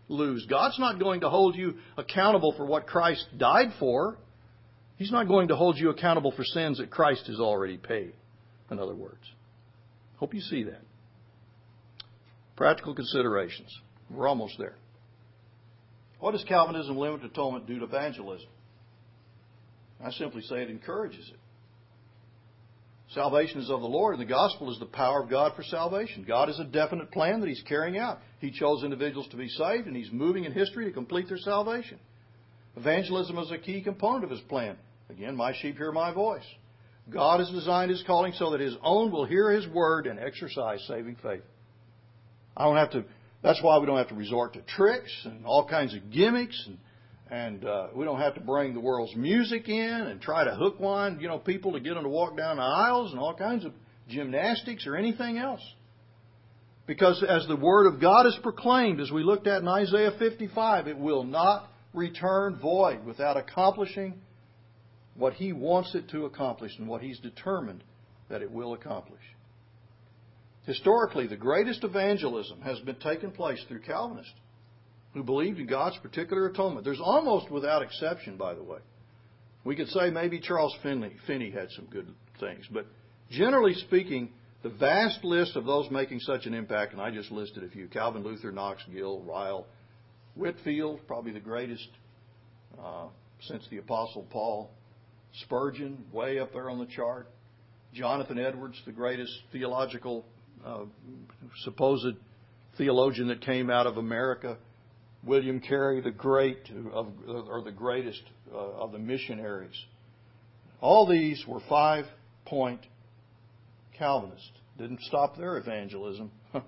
lose. God's not going to hold you accountable for what Christ died for. He's not going to hold you accountable for sins that Christ has already paid, in other words. Hope you see that. Practical considerations. We're almost there. What does Calvinism limited atonement do to evangelism? I simply say it encourages it. Salvation is of the Lord, and the gospel is the power of God for salvation. God has a definite plan that He's carrying out. He chose individuals to be saved, and He's moving in history to complete their salvation. Evangelism is a key component of His plan. Again, my sheep hear my voice. God has designed His calling so that His own will hear His word and exercise saving faith. That's why we don't have to resort to tricks and all kinds of gimmicks, and we don't have to bring the world's music in and try to hook line, people to get them to walk down the aisles and all kinds of gymnastics or anything else. Because as the Word of God is proclaimed, as we looked at in Isaiah 55, it will not return void without accomplishing what He wants it to accomplish and what He's determined that it will accomplish. Historically, the greatest evangelism has been taking place through Calvinists who believed in God's particular atonement. There's almost without exception, by the way. We could say maybe Charles Finney had some good things, but generally speaking, the vast list of those making such an impact, and I just listed a few: Calvin, Luther, Knox, Gill, Ryle, Whitefield, probably the greatest since the Apostle Paul, Spurgeon, way up there on the chart, Jonathan Edwards, the greatest theological supposed theologian that came out of America, William Carey, the greatest of the missionaries. All these were 5-point Calvinists. Didn't stop their evangelism.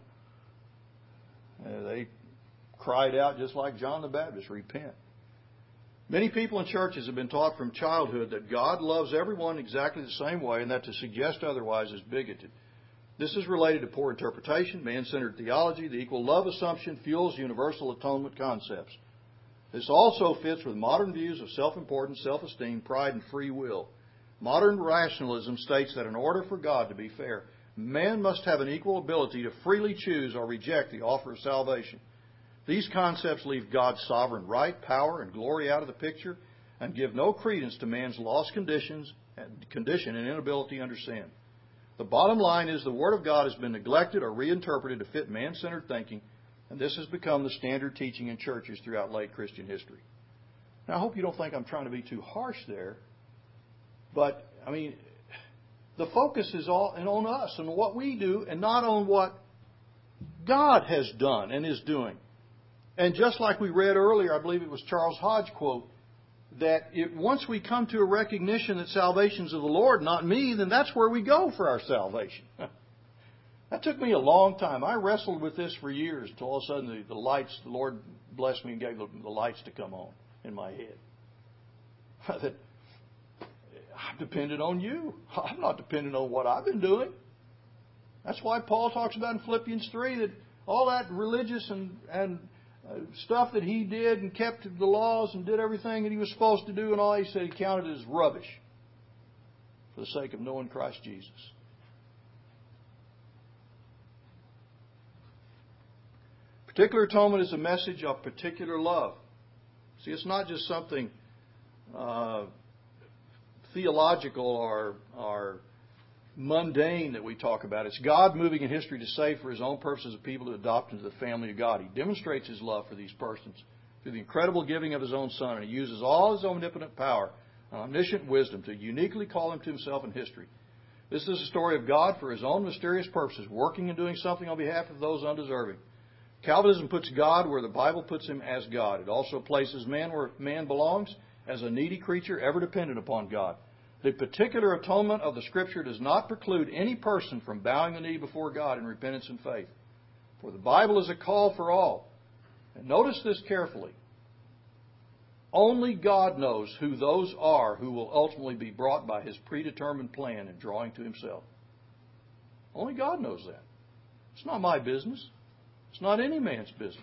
They cried out just like John the Baptist, repent. Many people in churches have been taught from childhood that God loves everyone exactly the same way, and that to suggest otherwise is bigoted. This is related to poor interpretation, man-centered theology. The equal love assumption fuels universal atonement concepts. This also fits with modern views of self-importance, self-esteem, pride, and free will. Modern rationalism states that in order for God to be fair, man must have an equal ability to freely choose or reject the offer of salvation. These concepts leave God's sovereign right, power, and glory out of the picture and give no credence to man's lost condition and inability under sin. The bottom line is the Word of God has been neglected or reinterpreted to fit man-centered thinking, and this has become the standard teaching in churches throughout late Christian history. Now, I hope you don't think I'm trying to be too harsh there, but, the focus is all on us and what we do and not on what God has done and is doing. And just like we read earlier, I believe it was Charles Hodge quote, that once we come to a recognition that salvation's of the Lord, not me, then that's where we go for our salvation. That took me a long time. I wrestled with this for years until all of a sudden the lights, the Lord blessed me and gave the lights to come on in my head. That I'm dependent on you. I'm not dependent on what I've been doing. That's why Paul talks about in Philippians 3 that all that religious and stuff that he did and kept the laws and did everything that he was supposed to do and all, he said he counted it as rubbish for the sake of knowing Christ Jesus. Particular atonement is a message of particular love. See, it's not just something theological or mundane that we talk about. It's God moving in history to save for His own purposes of people to adopt into the family of God. He demonstrates His love for these persons through the incredible giving of His own Son, and He uses all His omnipotent power and omniscient wisdom to uniquely call them to Himself in history. This is a story of God for His own mysterious purposes, working and doing something on behalf of those undeserving. Calvinism puts God where the Bible puts Him as God. It also places man where man belongs, as a needy creature ever dependent upon God. The particular atonement of the Scripture does not preclude any person from bowing the knee before God in repentance and faith. For the Bible is a call for all. And notice this carefully. Only God knows who those are who will ultimately be brought by His predetermined plan in drawing to Himself. Only God knows that. It's not my business. It's not any man's business.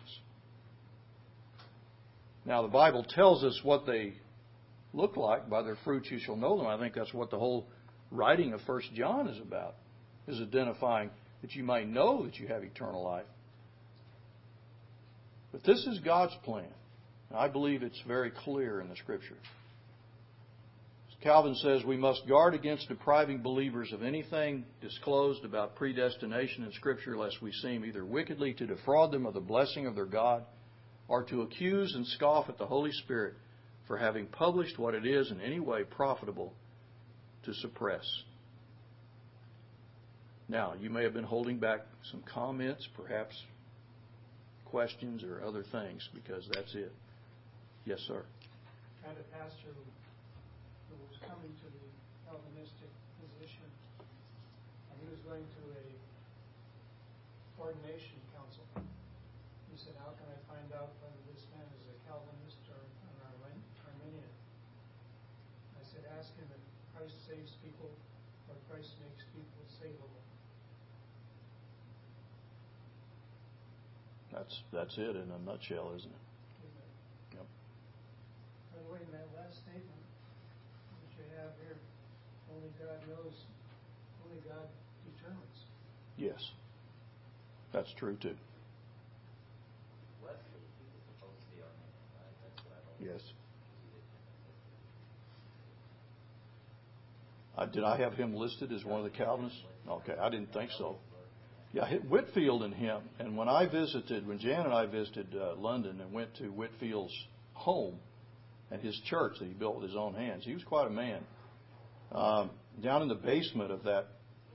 Now, the Bible tells us what they look like. By their fruits you shall know them. I think that's what the whole writing of 1 John is about, is identifying that you might know that you have eternal life. But this is God's plan. I believe it's very clear in the Scripture. Calvin says we must guard against depriving believers of anything disclosed about predestination in Scripture, lest we seem either wickedly to defraud them of the blessing of their God, or to accuse and scoff at the Holy Spirit for having published what it is in any way profitable to suppress. Now, you may have been holding back some comments, perhaps questions or other things, because that's it. Yes, sir. I had a pastor who was coming to the Calvinistic position, and he was going to a ordination council. He said, "How can I find out whether this man is a Calvinist or an Arminian?" I said, "Ask him if Christ saves people or Christ makes people savable." That's it in a nutshell, isn't it? Yep. By the way, in that last statement that you have here, only God knows, only God determines. Yes. That's true too. Wesley, he was supposed to be Arminian, right? That's what I believe. Yes. Did I have him listed as one of the Calvinists? Okay, I didn't think so. Yeah, Whitefield and him. And when Jan and I visited London and went to Whitefield's home and his church that he built with his own hands, he was quite a man. Down in the basement of that.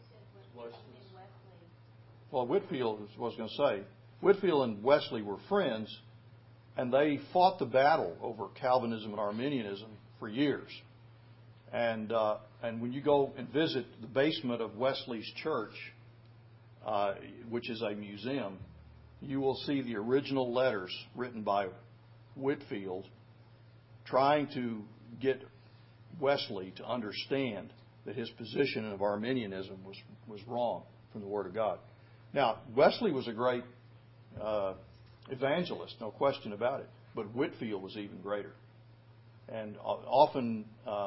Well, Whitefield, I was going to say, Whitefield and Wesley were friends, and they fought the battle over Calvinism and Arminianism for years. And when you go and visit the basement of Wesley's church, which is a museum, you will see the original letters written by Whitefield trying to get Wesley to understand that his position of Arminianism was wrong from the Word of God. Now, Wesley was a great evangelist, no question about it, but Whitefield was even greater. And often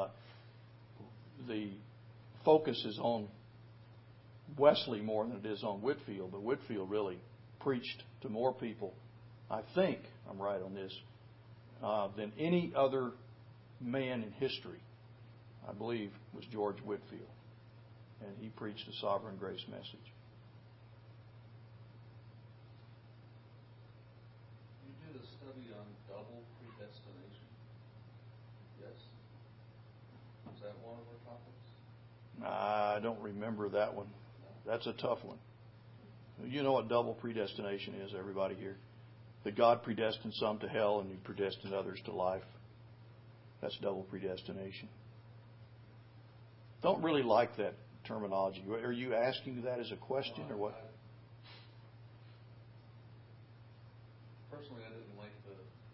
the focus is on Wesley more than it is on Whitefield, but Whitefield really preached to more people, I think I'm right on this, than any other man in history, I believe, was George Whitefield. And he preached the sovereign grace message. You did a study on double predestination. Yes? Was that one of our topics? I don't remember that one. That's a tough one. You know what double predestination is, everybody here? That God predestined some to hell and He predestined others to life. That's double predestination. Don't really like that terminology. Are you asking that as a question or what? Personally, I didn't like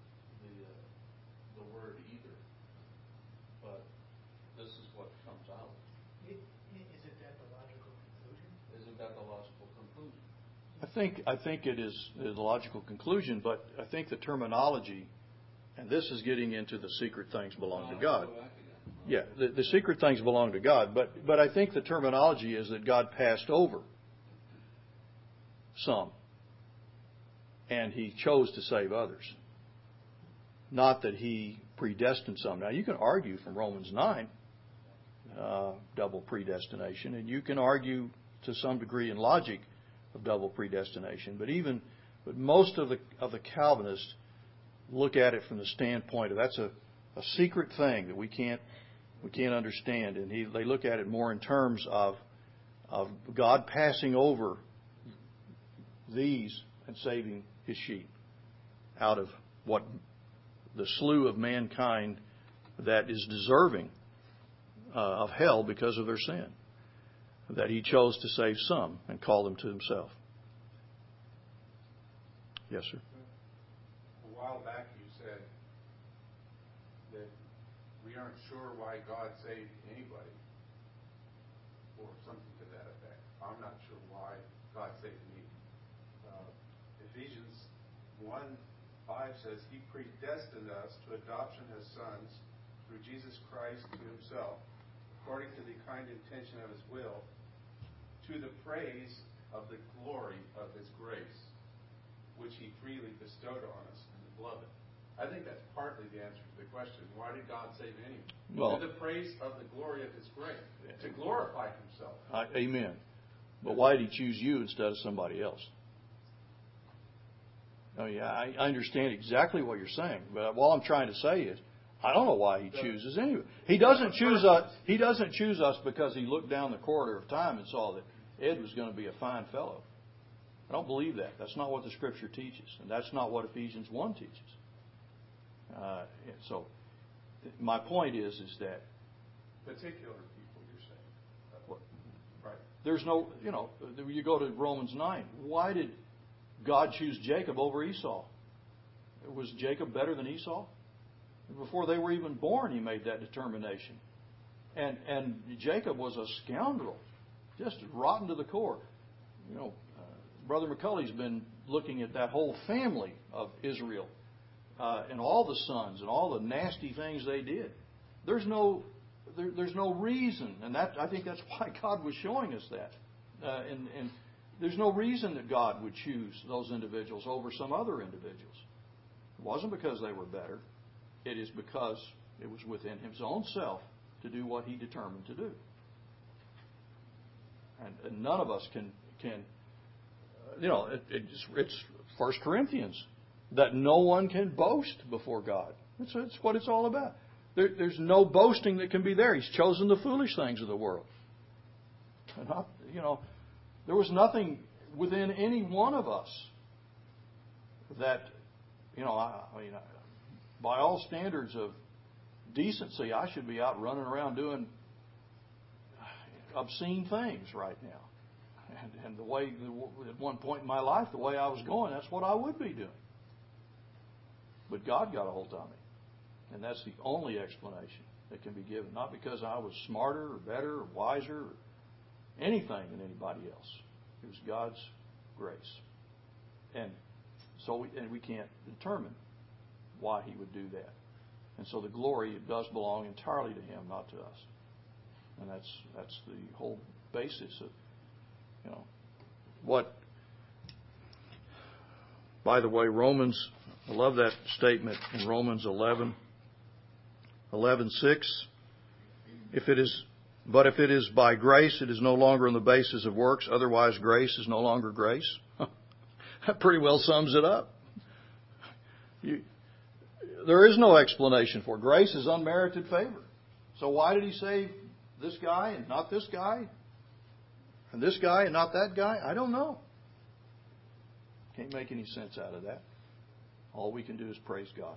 the word either, but this is what comes out. Isn't that the logical conclusion? Isn't that the logical conclusion? I think it is the logical conclusion, but I think the terminology, and this is getting into the secret things belong to God. Yeah, the secret things belong to God, but I think the terminology is that God passed over some, and He chose to save others. Not that He predestined some. Now, you can argue from Romans 9, double predestination, and you can argue to some degree in logic of double predestination, but most of the Calvinists look at it from the standpoint of that's a secret thing that we can't understand, and they look at it more in terms of God passing over these and saving His sheep out of what the slew of mankind that is deserving of hell because of their sin, that He chose to save some and call them to Himself. Yes, sir. A while back you said that we aren't sure why God saved anybody, or something to that effect. I'm not sure why God saved me. Ephesians 1:5 says He predestined us to adoption as sons through Jesus Christ to Himself, according to the kind intention of His will, to the praise of the glory of His grace, which He freely bestowed on us. question. Why did God save anyone? Well, To the praise of the glory of His grace, to glorify Himself. Amen. But why did He choose you instead of somebody else? Oh yeah, I understand exactly what you're saying, but all I'm trying to say is, I don't know why He chooses anyone. He doesn't choose us. He doesn't choose us because He looked down the corridor of time and saw that Ed was going to be a fine fellow. I don't believe that. That's not what the Scripture teaches, and that's not what Ephesians 1 teaches. So, my point is that Particular people, you're saying. Right. there's no, you go to Romans 9. Why did God choose Jacob over Esau? Was Jacob better than Esau? Before they were even born, He made that determination. And Jacob was a scoundrel, just rotten to the core. Brother McCulley's been looking at that whole family of Israel and all the sons and all the nasty things they did. There's no reason, and I think that's why God was showing us that. And there's no reason that God would choose those individuals over some other individuals. It wasn't because they were better. It is because it was within His own self to do what He determined to do. And none of us can it's 1 Corinthians that no one can boast before God. It's what it's all about. There's no boasting that can be there. He's chosen the foolish things of the world. And there was nothing within any one of us that, by all standards of decency, I should be out running around doing obscene things right now. And the way, at one point in my life, the way I was going, that's what I would be doing. But God got a hold of me. And that's the only explanation that can be given. Not because I was smarter or better or wiser or anything than anybody else. It was God's grace. And so we can't determine why He would do that. And so the glory, it does belong entirely to Him, not to us. And that's the whole basis of, what. By the way, Romans, I love that statement in Romans 11:6. If it is by grace, it is no longer on the basis of works. Otherwise, grace is no longer grace. That pretty well sums it up. There is no explanation for it. Grace is unmerited favor. So why did He save this guy and not this guy? And this guy and not that guy? I don't know. Can't make any sense out of that. All we can do is praise God.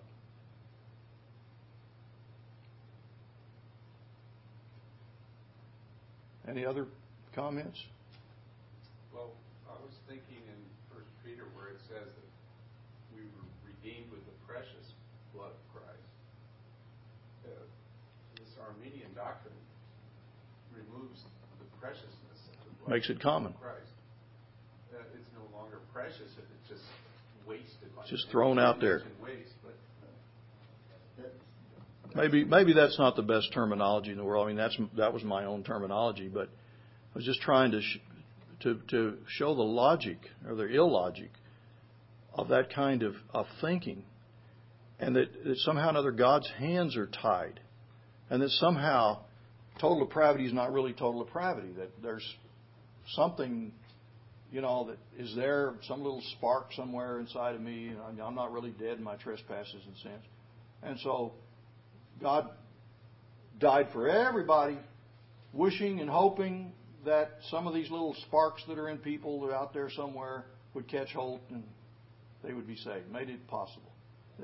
Any other comments? Well, I was thinking in 1 Peter where it says that we were redeemed with the precious blood of Christ. This Arminian doctrine removes the preciousness of the blood Makes it common. of Christ. It's no longer precious if it's just wasted. Like Just thrown out there. Waste, but Maybe that's not the best terminology in the world. I mean, that was my own terminology, but I was just trying to show the logic or the illogic of that kind of thinking, and that somehow or another God's hands are tied, and that somehow total depravity is not really total depravity. That there's something, that is there, some little spark somewhere inside of me, and I'm not really dead in my trespasses and sins, and so God died for everybody, wishing and hoping that some of these little sparks that are in people that are out there somewhere would catch hold and they would be saved. Made it possible.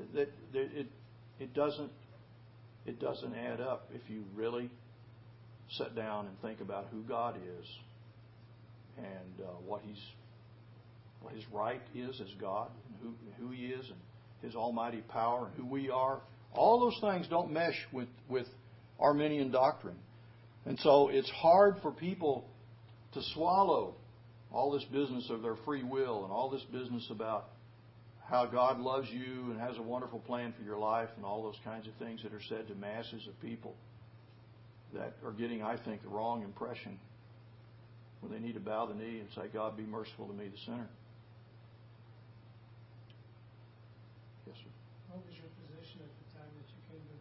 It doesn't add up if you really sit down and think about who God is and what His right is as God, and who He is, and His almighty power, and who we are. All those things don't mesh with Arminian doctrine. And so it's hard for people to swallow all this business of their free will and all this business about how God loves you and has a wonderful plan for your life and all those kinds of things that are said to masses of people that are getting, I think, the wrong impression when they need to bow the knee and say, God, be merciful to me, the sinner. Yes, sir. What was your position at the time that you came to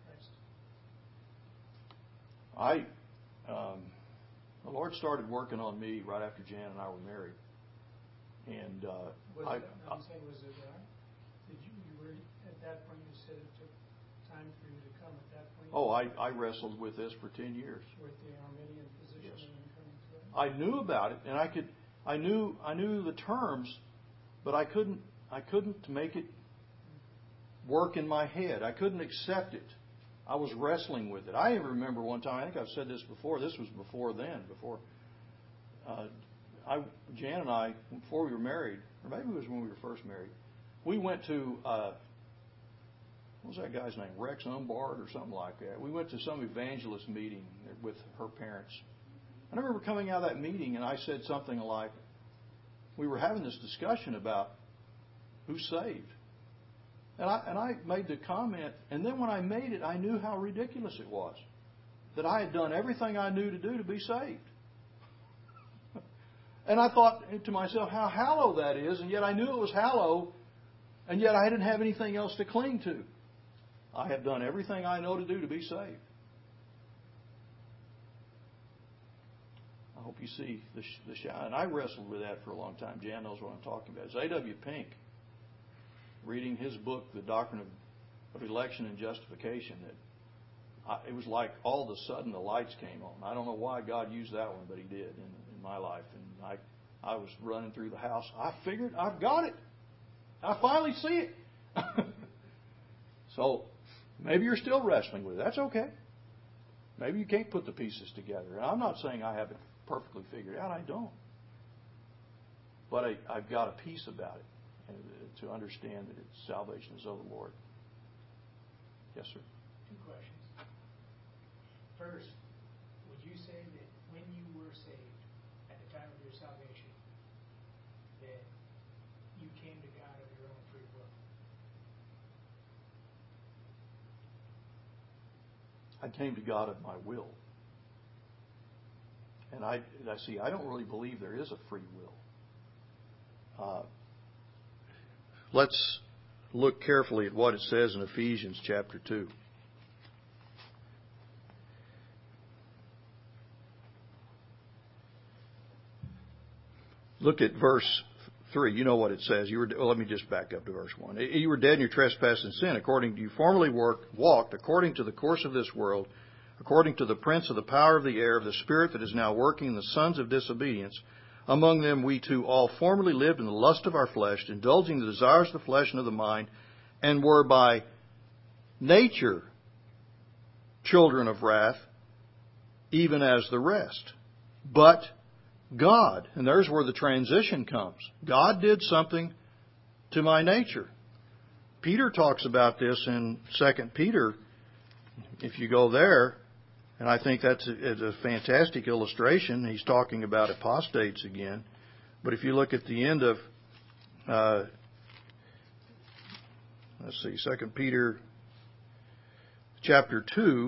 Christ? The Lord started working on me right after Jan and I were married. And I'm saying, was it did you were at that point, you said it took time for you to come at that point? Oh, I wrestled with this for 10 years. With the Arminian position. Yes. And coming to it? I knew about it, and I knew the terms, but I couldn't make it work in my head. I couldn't accept it. I was wrestling with it. I even remember one time, I think I've said this before, this was before Jan and I, before we were married, or maybe it was when we were first married, we went to, what was that guy's name, Rex Umbard or something like that. We went to some evangelist meeting with her parents. And I remember coming out of that meeting and I said something like, we were having this discussion about who's saved. And I made the comment, and then when I made it, I knew how ridiculous it was. That I had done everything I knew to do to be saved. And I thought to myself how hollow that is, and yet I knew it was hollow, and yet I didn't have anything else to cling to. I have done everything I know to do to be saved. I hope you see the shine. And I wrestled with that for a long time. Jan knows what I'm talking about. It's A.W. Pink, reading his book, The Doctrine of Election and Justification, that it was like all of a sudden the lights came on. I don't know why God used that one, but He did in my life. And I was running through the house. I figured, I've got it. I finally see it. So maybe you're still wrestling with it. That's okay. Maybe you can't put the pieces together. And I'm not saying I have it perfectly figured out. I don't. But I've got a peace about it. And to understand that salvation is of the Lord. Yes, sir. Two questions. First, would you say that when you were saved, at the time of your salvation, that you came to God of your own free will? I came to God of my will. And I don't really believe there is a free will. Let's look carefully at what it says in Ephesians chapter 2. Look at verse 3. You know what it says. Let me just back up to verse 1. You were dead in your trespass and sin, according to you formerly walked according to the course of this world, according to the prince of the power of the air, of the spirit that is now working in the sons of disobedience. Among them we too all formerly lived in the lust of our flesh, indulging the desires of the flesh and of the mind, and were by nature children of wrath, even as the rest. But God, and there's where the transition comes. God did something to my nature. Peter talks about this in 2 Peter. If you go there, and I think that's a fantastic illustration. He's talking about apostates again. But if you look at the end of, 2 Peter chapter 2,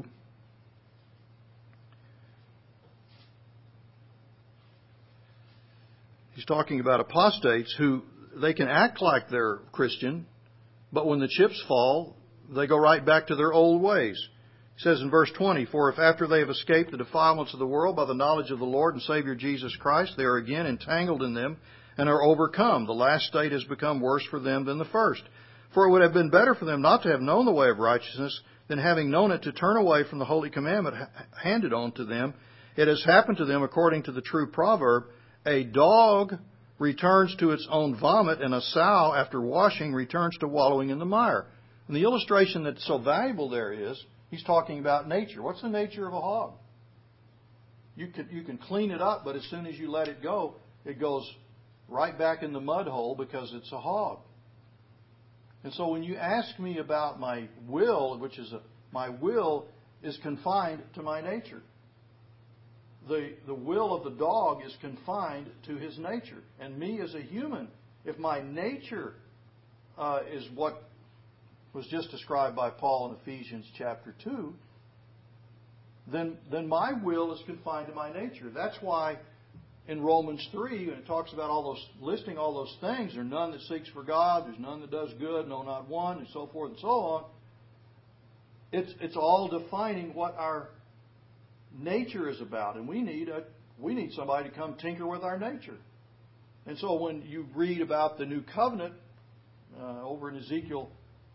he's talking about apostates who, they can act like they're Christian, but when the chips fall, they go right back to their old ways. He says in verse 20, for if after they have escaped the defilements of the world by the knowledge of the Lord and Savior Jesus Christ, they are again entangled in them and are overcome, the last state has become worse for them than the first. For it would have been better for them not to have known the way of righteousness than having known it to turn away from the holy commandment handed on to them. It has happened to them according to the true proverb, a dog returns to its own vomit, and a sow after washing returns to wallowing in the mire. And the illustration that's so valuable there is, he's talking about nature. What's the nature of a hog? You can clean it up, but as soon as you let it go, it goes right back in the mud hole because it's a hog. And so when you ask me about my will, my will is confined to my nature. The will of the dog is confined to his nature. And me as a human, if my nature is what was just described by Paul in Ephesians chapter 2, then my will is confined to my nature. That's why in Romans 3, and it talks about listing all those things. There's none that seeks for God. There's none that does good. No, not one, and so forth and so on. It's all defining what our nature is about, and we need somebody to come tinker with our nature. And so when you read about the new covenant over in Ezekiel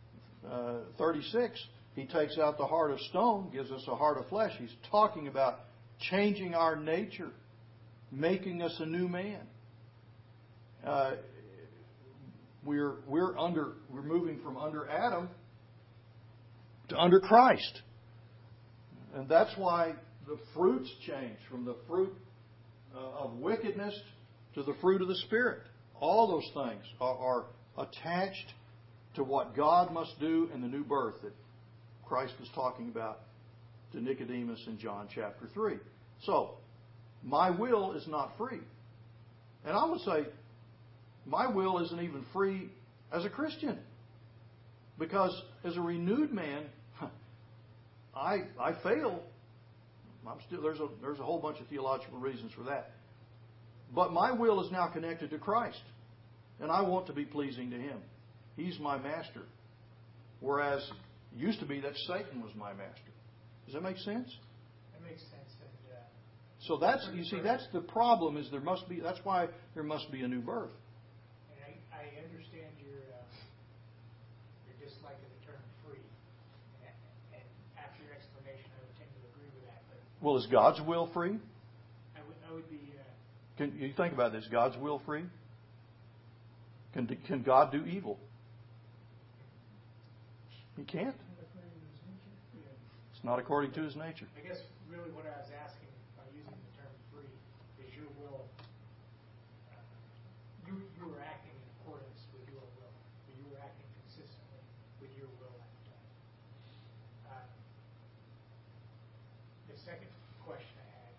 36, he takes out the heart of stone, gives us a heart of flesh. He's talking about changing our nature, making us a new man. We're moving from under Adam to under Christ, and that's why the fruits change from the fruit of wickedness to the fruit of the Spirit. All those things are attached to what God must do in the new birth that Christ was talking about to Nicodemus in John chapter 3. So, my will is not free. And I would say my will isn't even free as a Christian. Because as a renewed man, I fail. There's a whole bunch of theological reasons for that. But my will is now connected to Christ. And I want to be pleasing to Him. He's my master. Whereas it used to be that Satan was my master. Does that make sense? That makes sense. So that's the problem. That's why there must be a new birth. And I understand your dislike of the term free. And after your explanation, I would tend to agree with that. But Well, is God's will free? I would be. Can you think about this? God's will free? Can God do evil? He can't. It's not according to His nature. I guess really what I was asking by using the term free is your will. You were acting in accordance with your will. You were acting consistently with your will at the time. The second question I had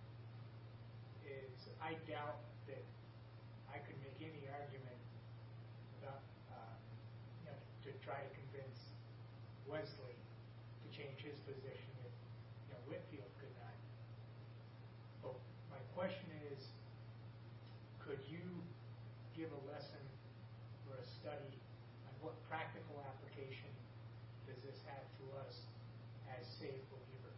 is I doubt that I could make any argument about to try to convince Wesley to change his position if Whitefield could not. But my question is, could you give a lesson or a study on what practical application does this have to us as saved believers?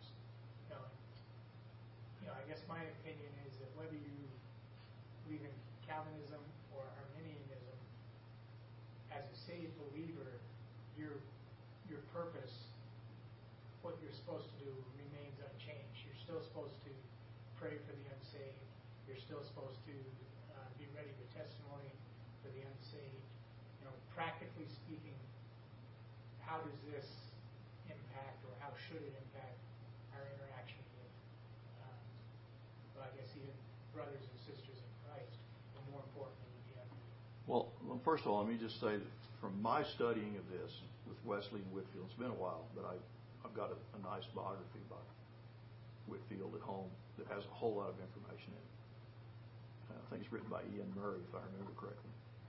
I guess my opinion is that whether you believe in Calvinism or Arminianism, as a saved believer, your purpose, what you're supposed to do, remains unchanged. You're still supposed to pray for the unsaved. You're still supposed to be ready with testimony for the unsaved. Practically speaking, how does this impact, or how should it impact our interaction with, I guess, even brothers and sisters in Christ, but more importantly, the unbelievers? Well, first of all, let me just say that from my studying of this with Wesley and Whitefield, it's been a while, but I've got a nice biography by Whitefield at home that has a whole lot of information in it. I think it's written by Ian Murray, if I remember correctly.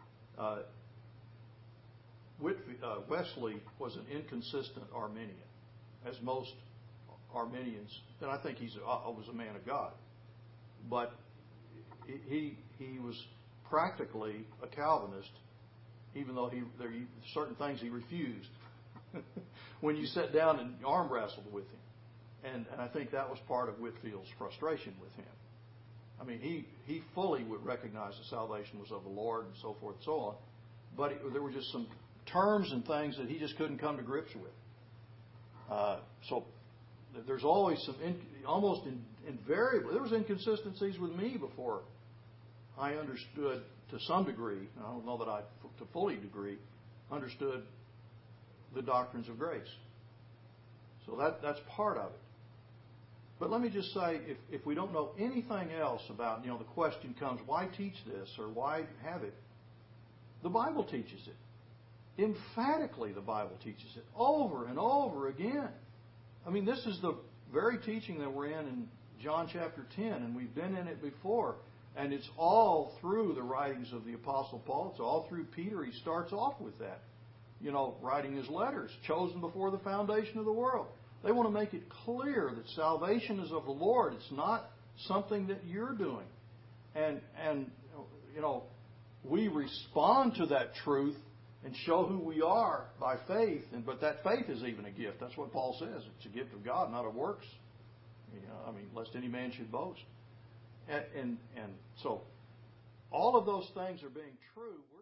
Wesley was an inconsistent Arminian, as most Arminians, and I think he was a man of God. But he was practically a Calvinist, even though there were certain things he refused when you sat down and arm wrestled with him. And I think that was part of Whitefield's frustration with him. I mean, he fully would recognize that salvation was of the Lord and so forth and so on, but there were just some terms and things that he just couldn't come to grips with. So there's always almost invariably, there was inconsistencies with me before I understood to some degree, I don't know that I to fully degree, understood the doctrines of grace. So that's part of it. But let me just say, if we don't know anything else about, the question comes, why teach this or why have it? The Bible teaches it. Emphatically, the Bible teaches it over and over again. I mean, this is the very teaching that we're in John chapter 10, and we've been in it before. And it's all through the writings of the Apostle Paul. It's all through Peter. He starts off with that. Writing his letters, chosen before the foundation of the world. They want to make it clear that salvation is of the Lord. It's not something that you're doing. And we respond to that truth and show who we are by faith. But that faith is even a gift. That's what Paul says. It's a gift of God, not of works. Lest any man should boast. And so all of those things are being true.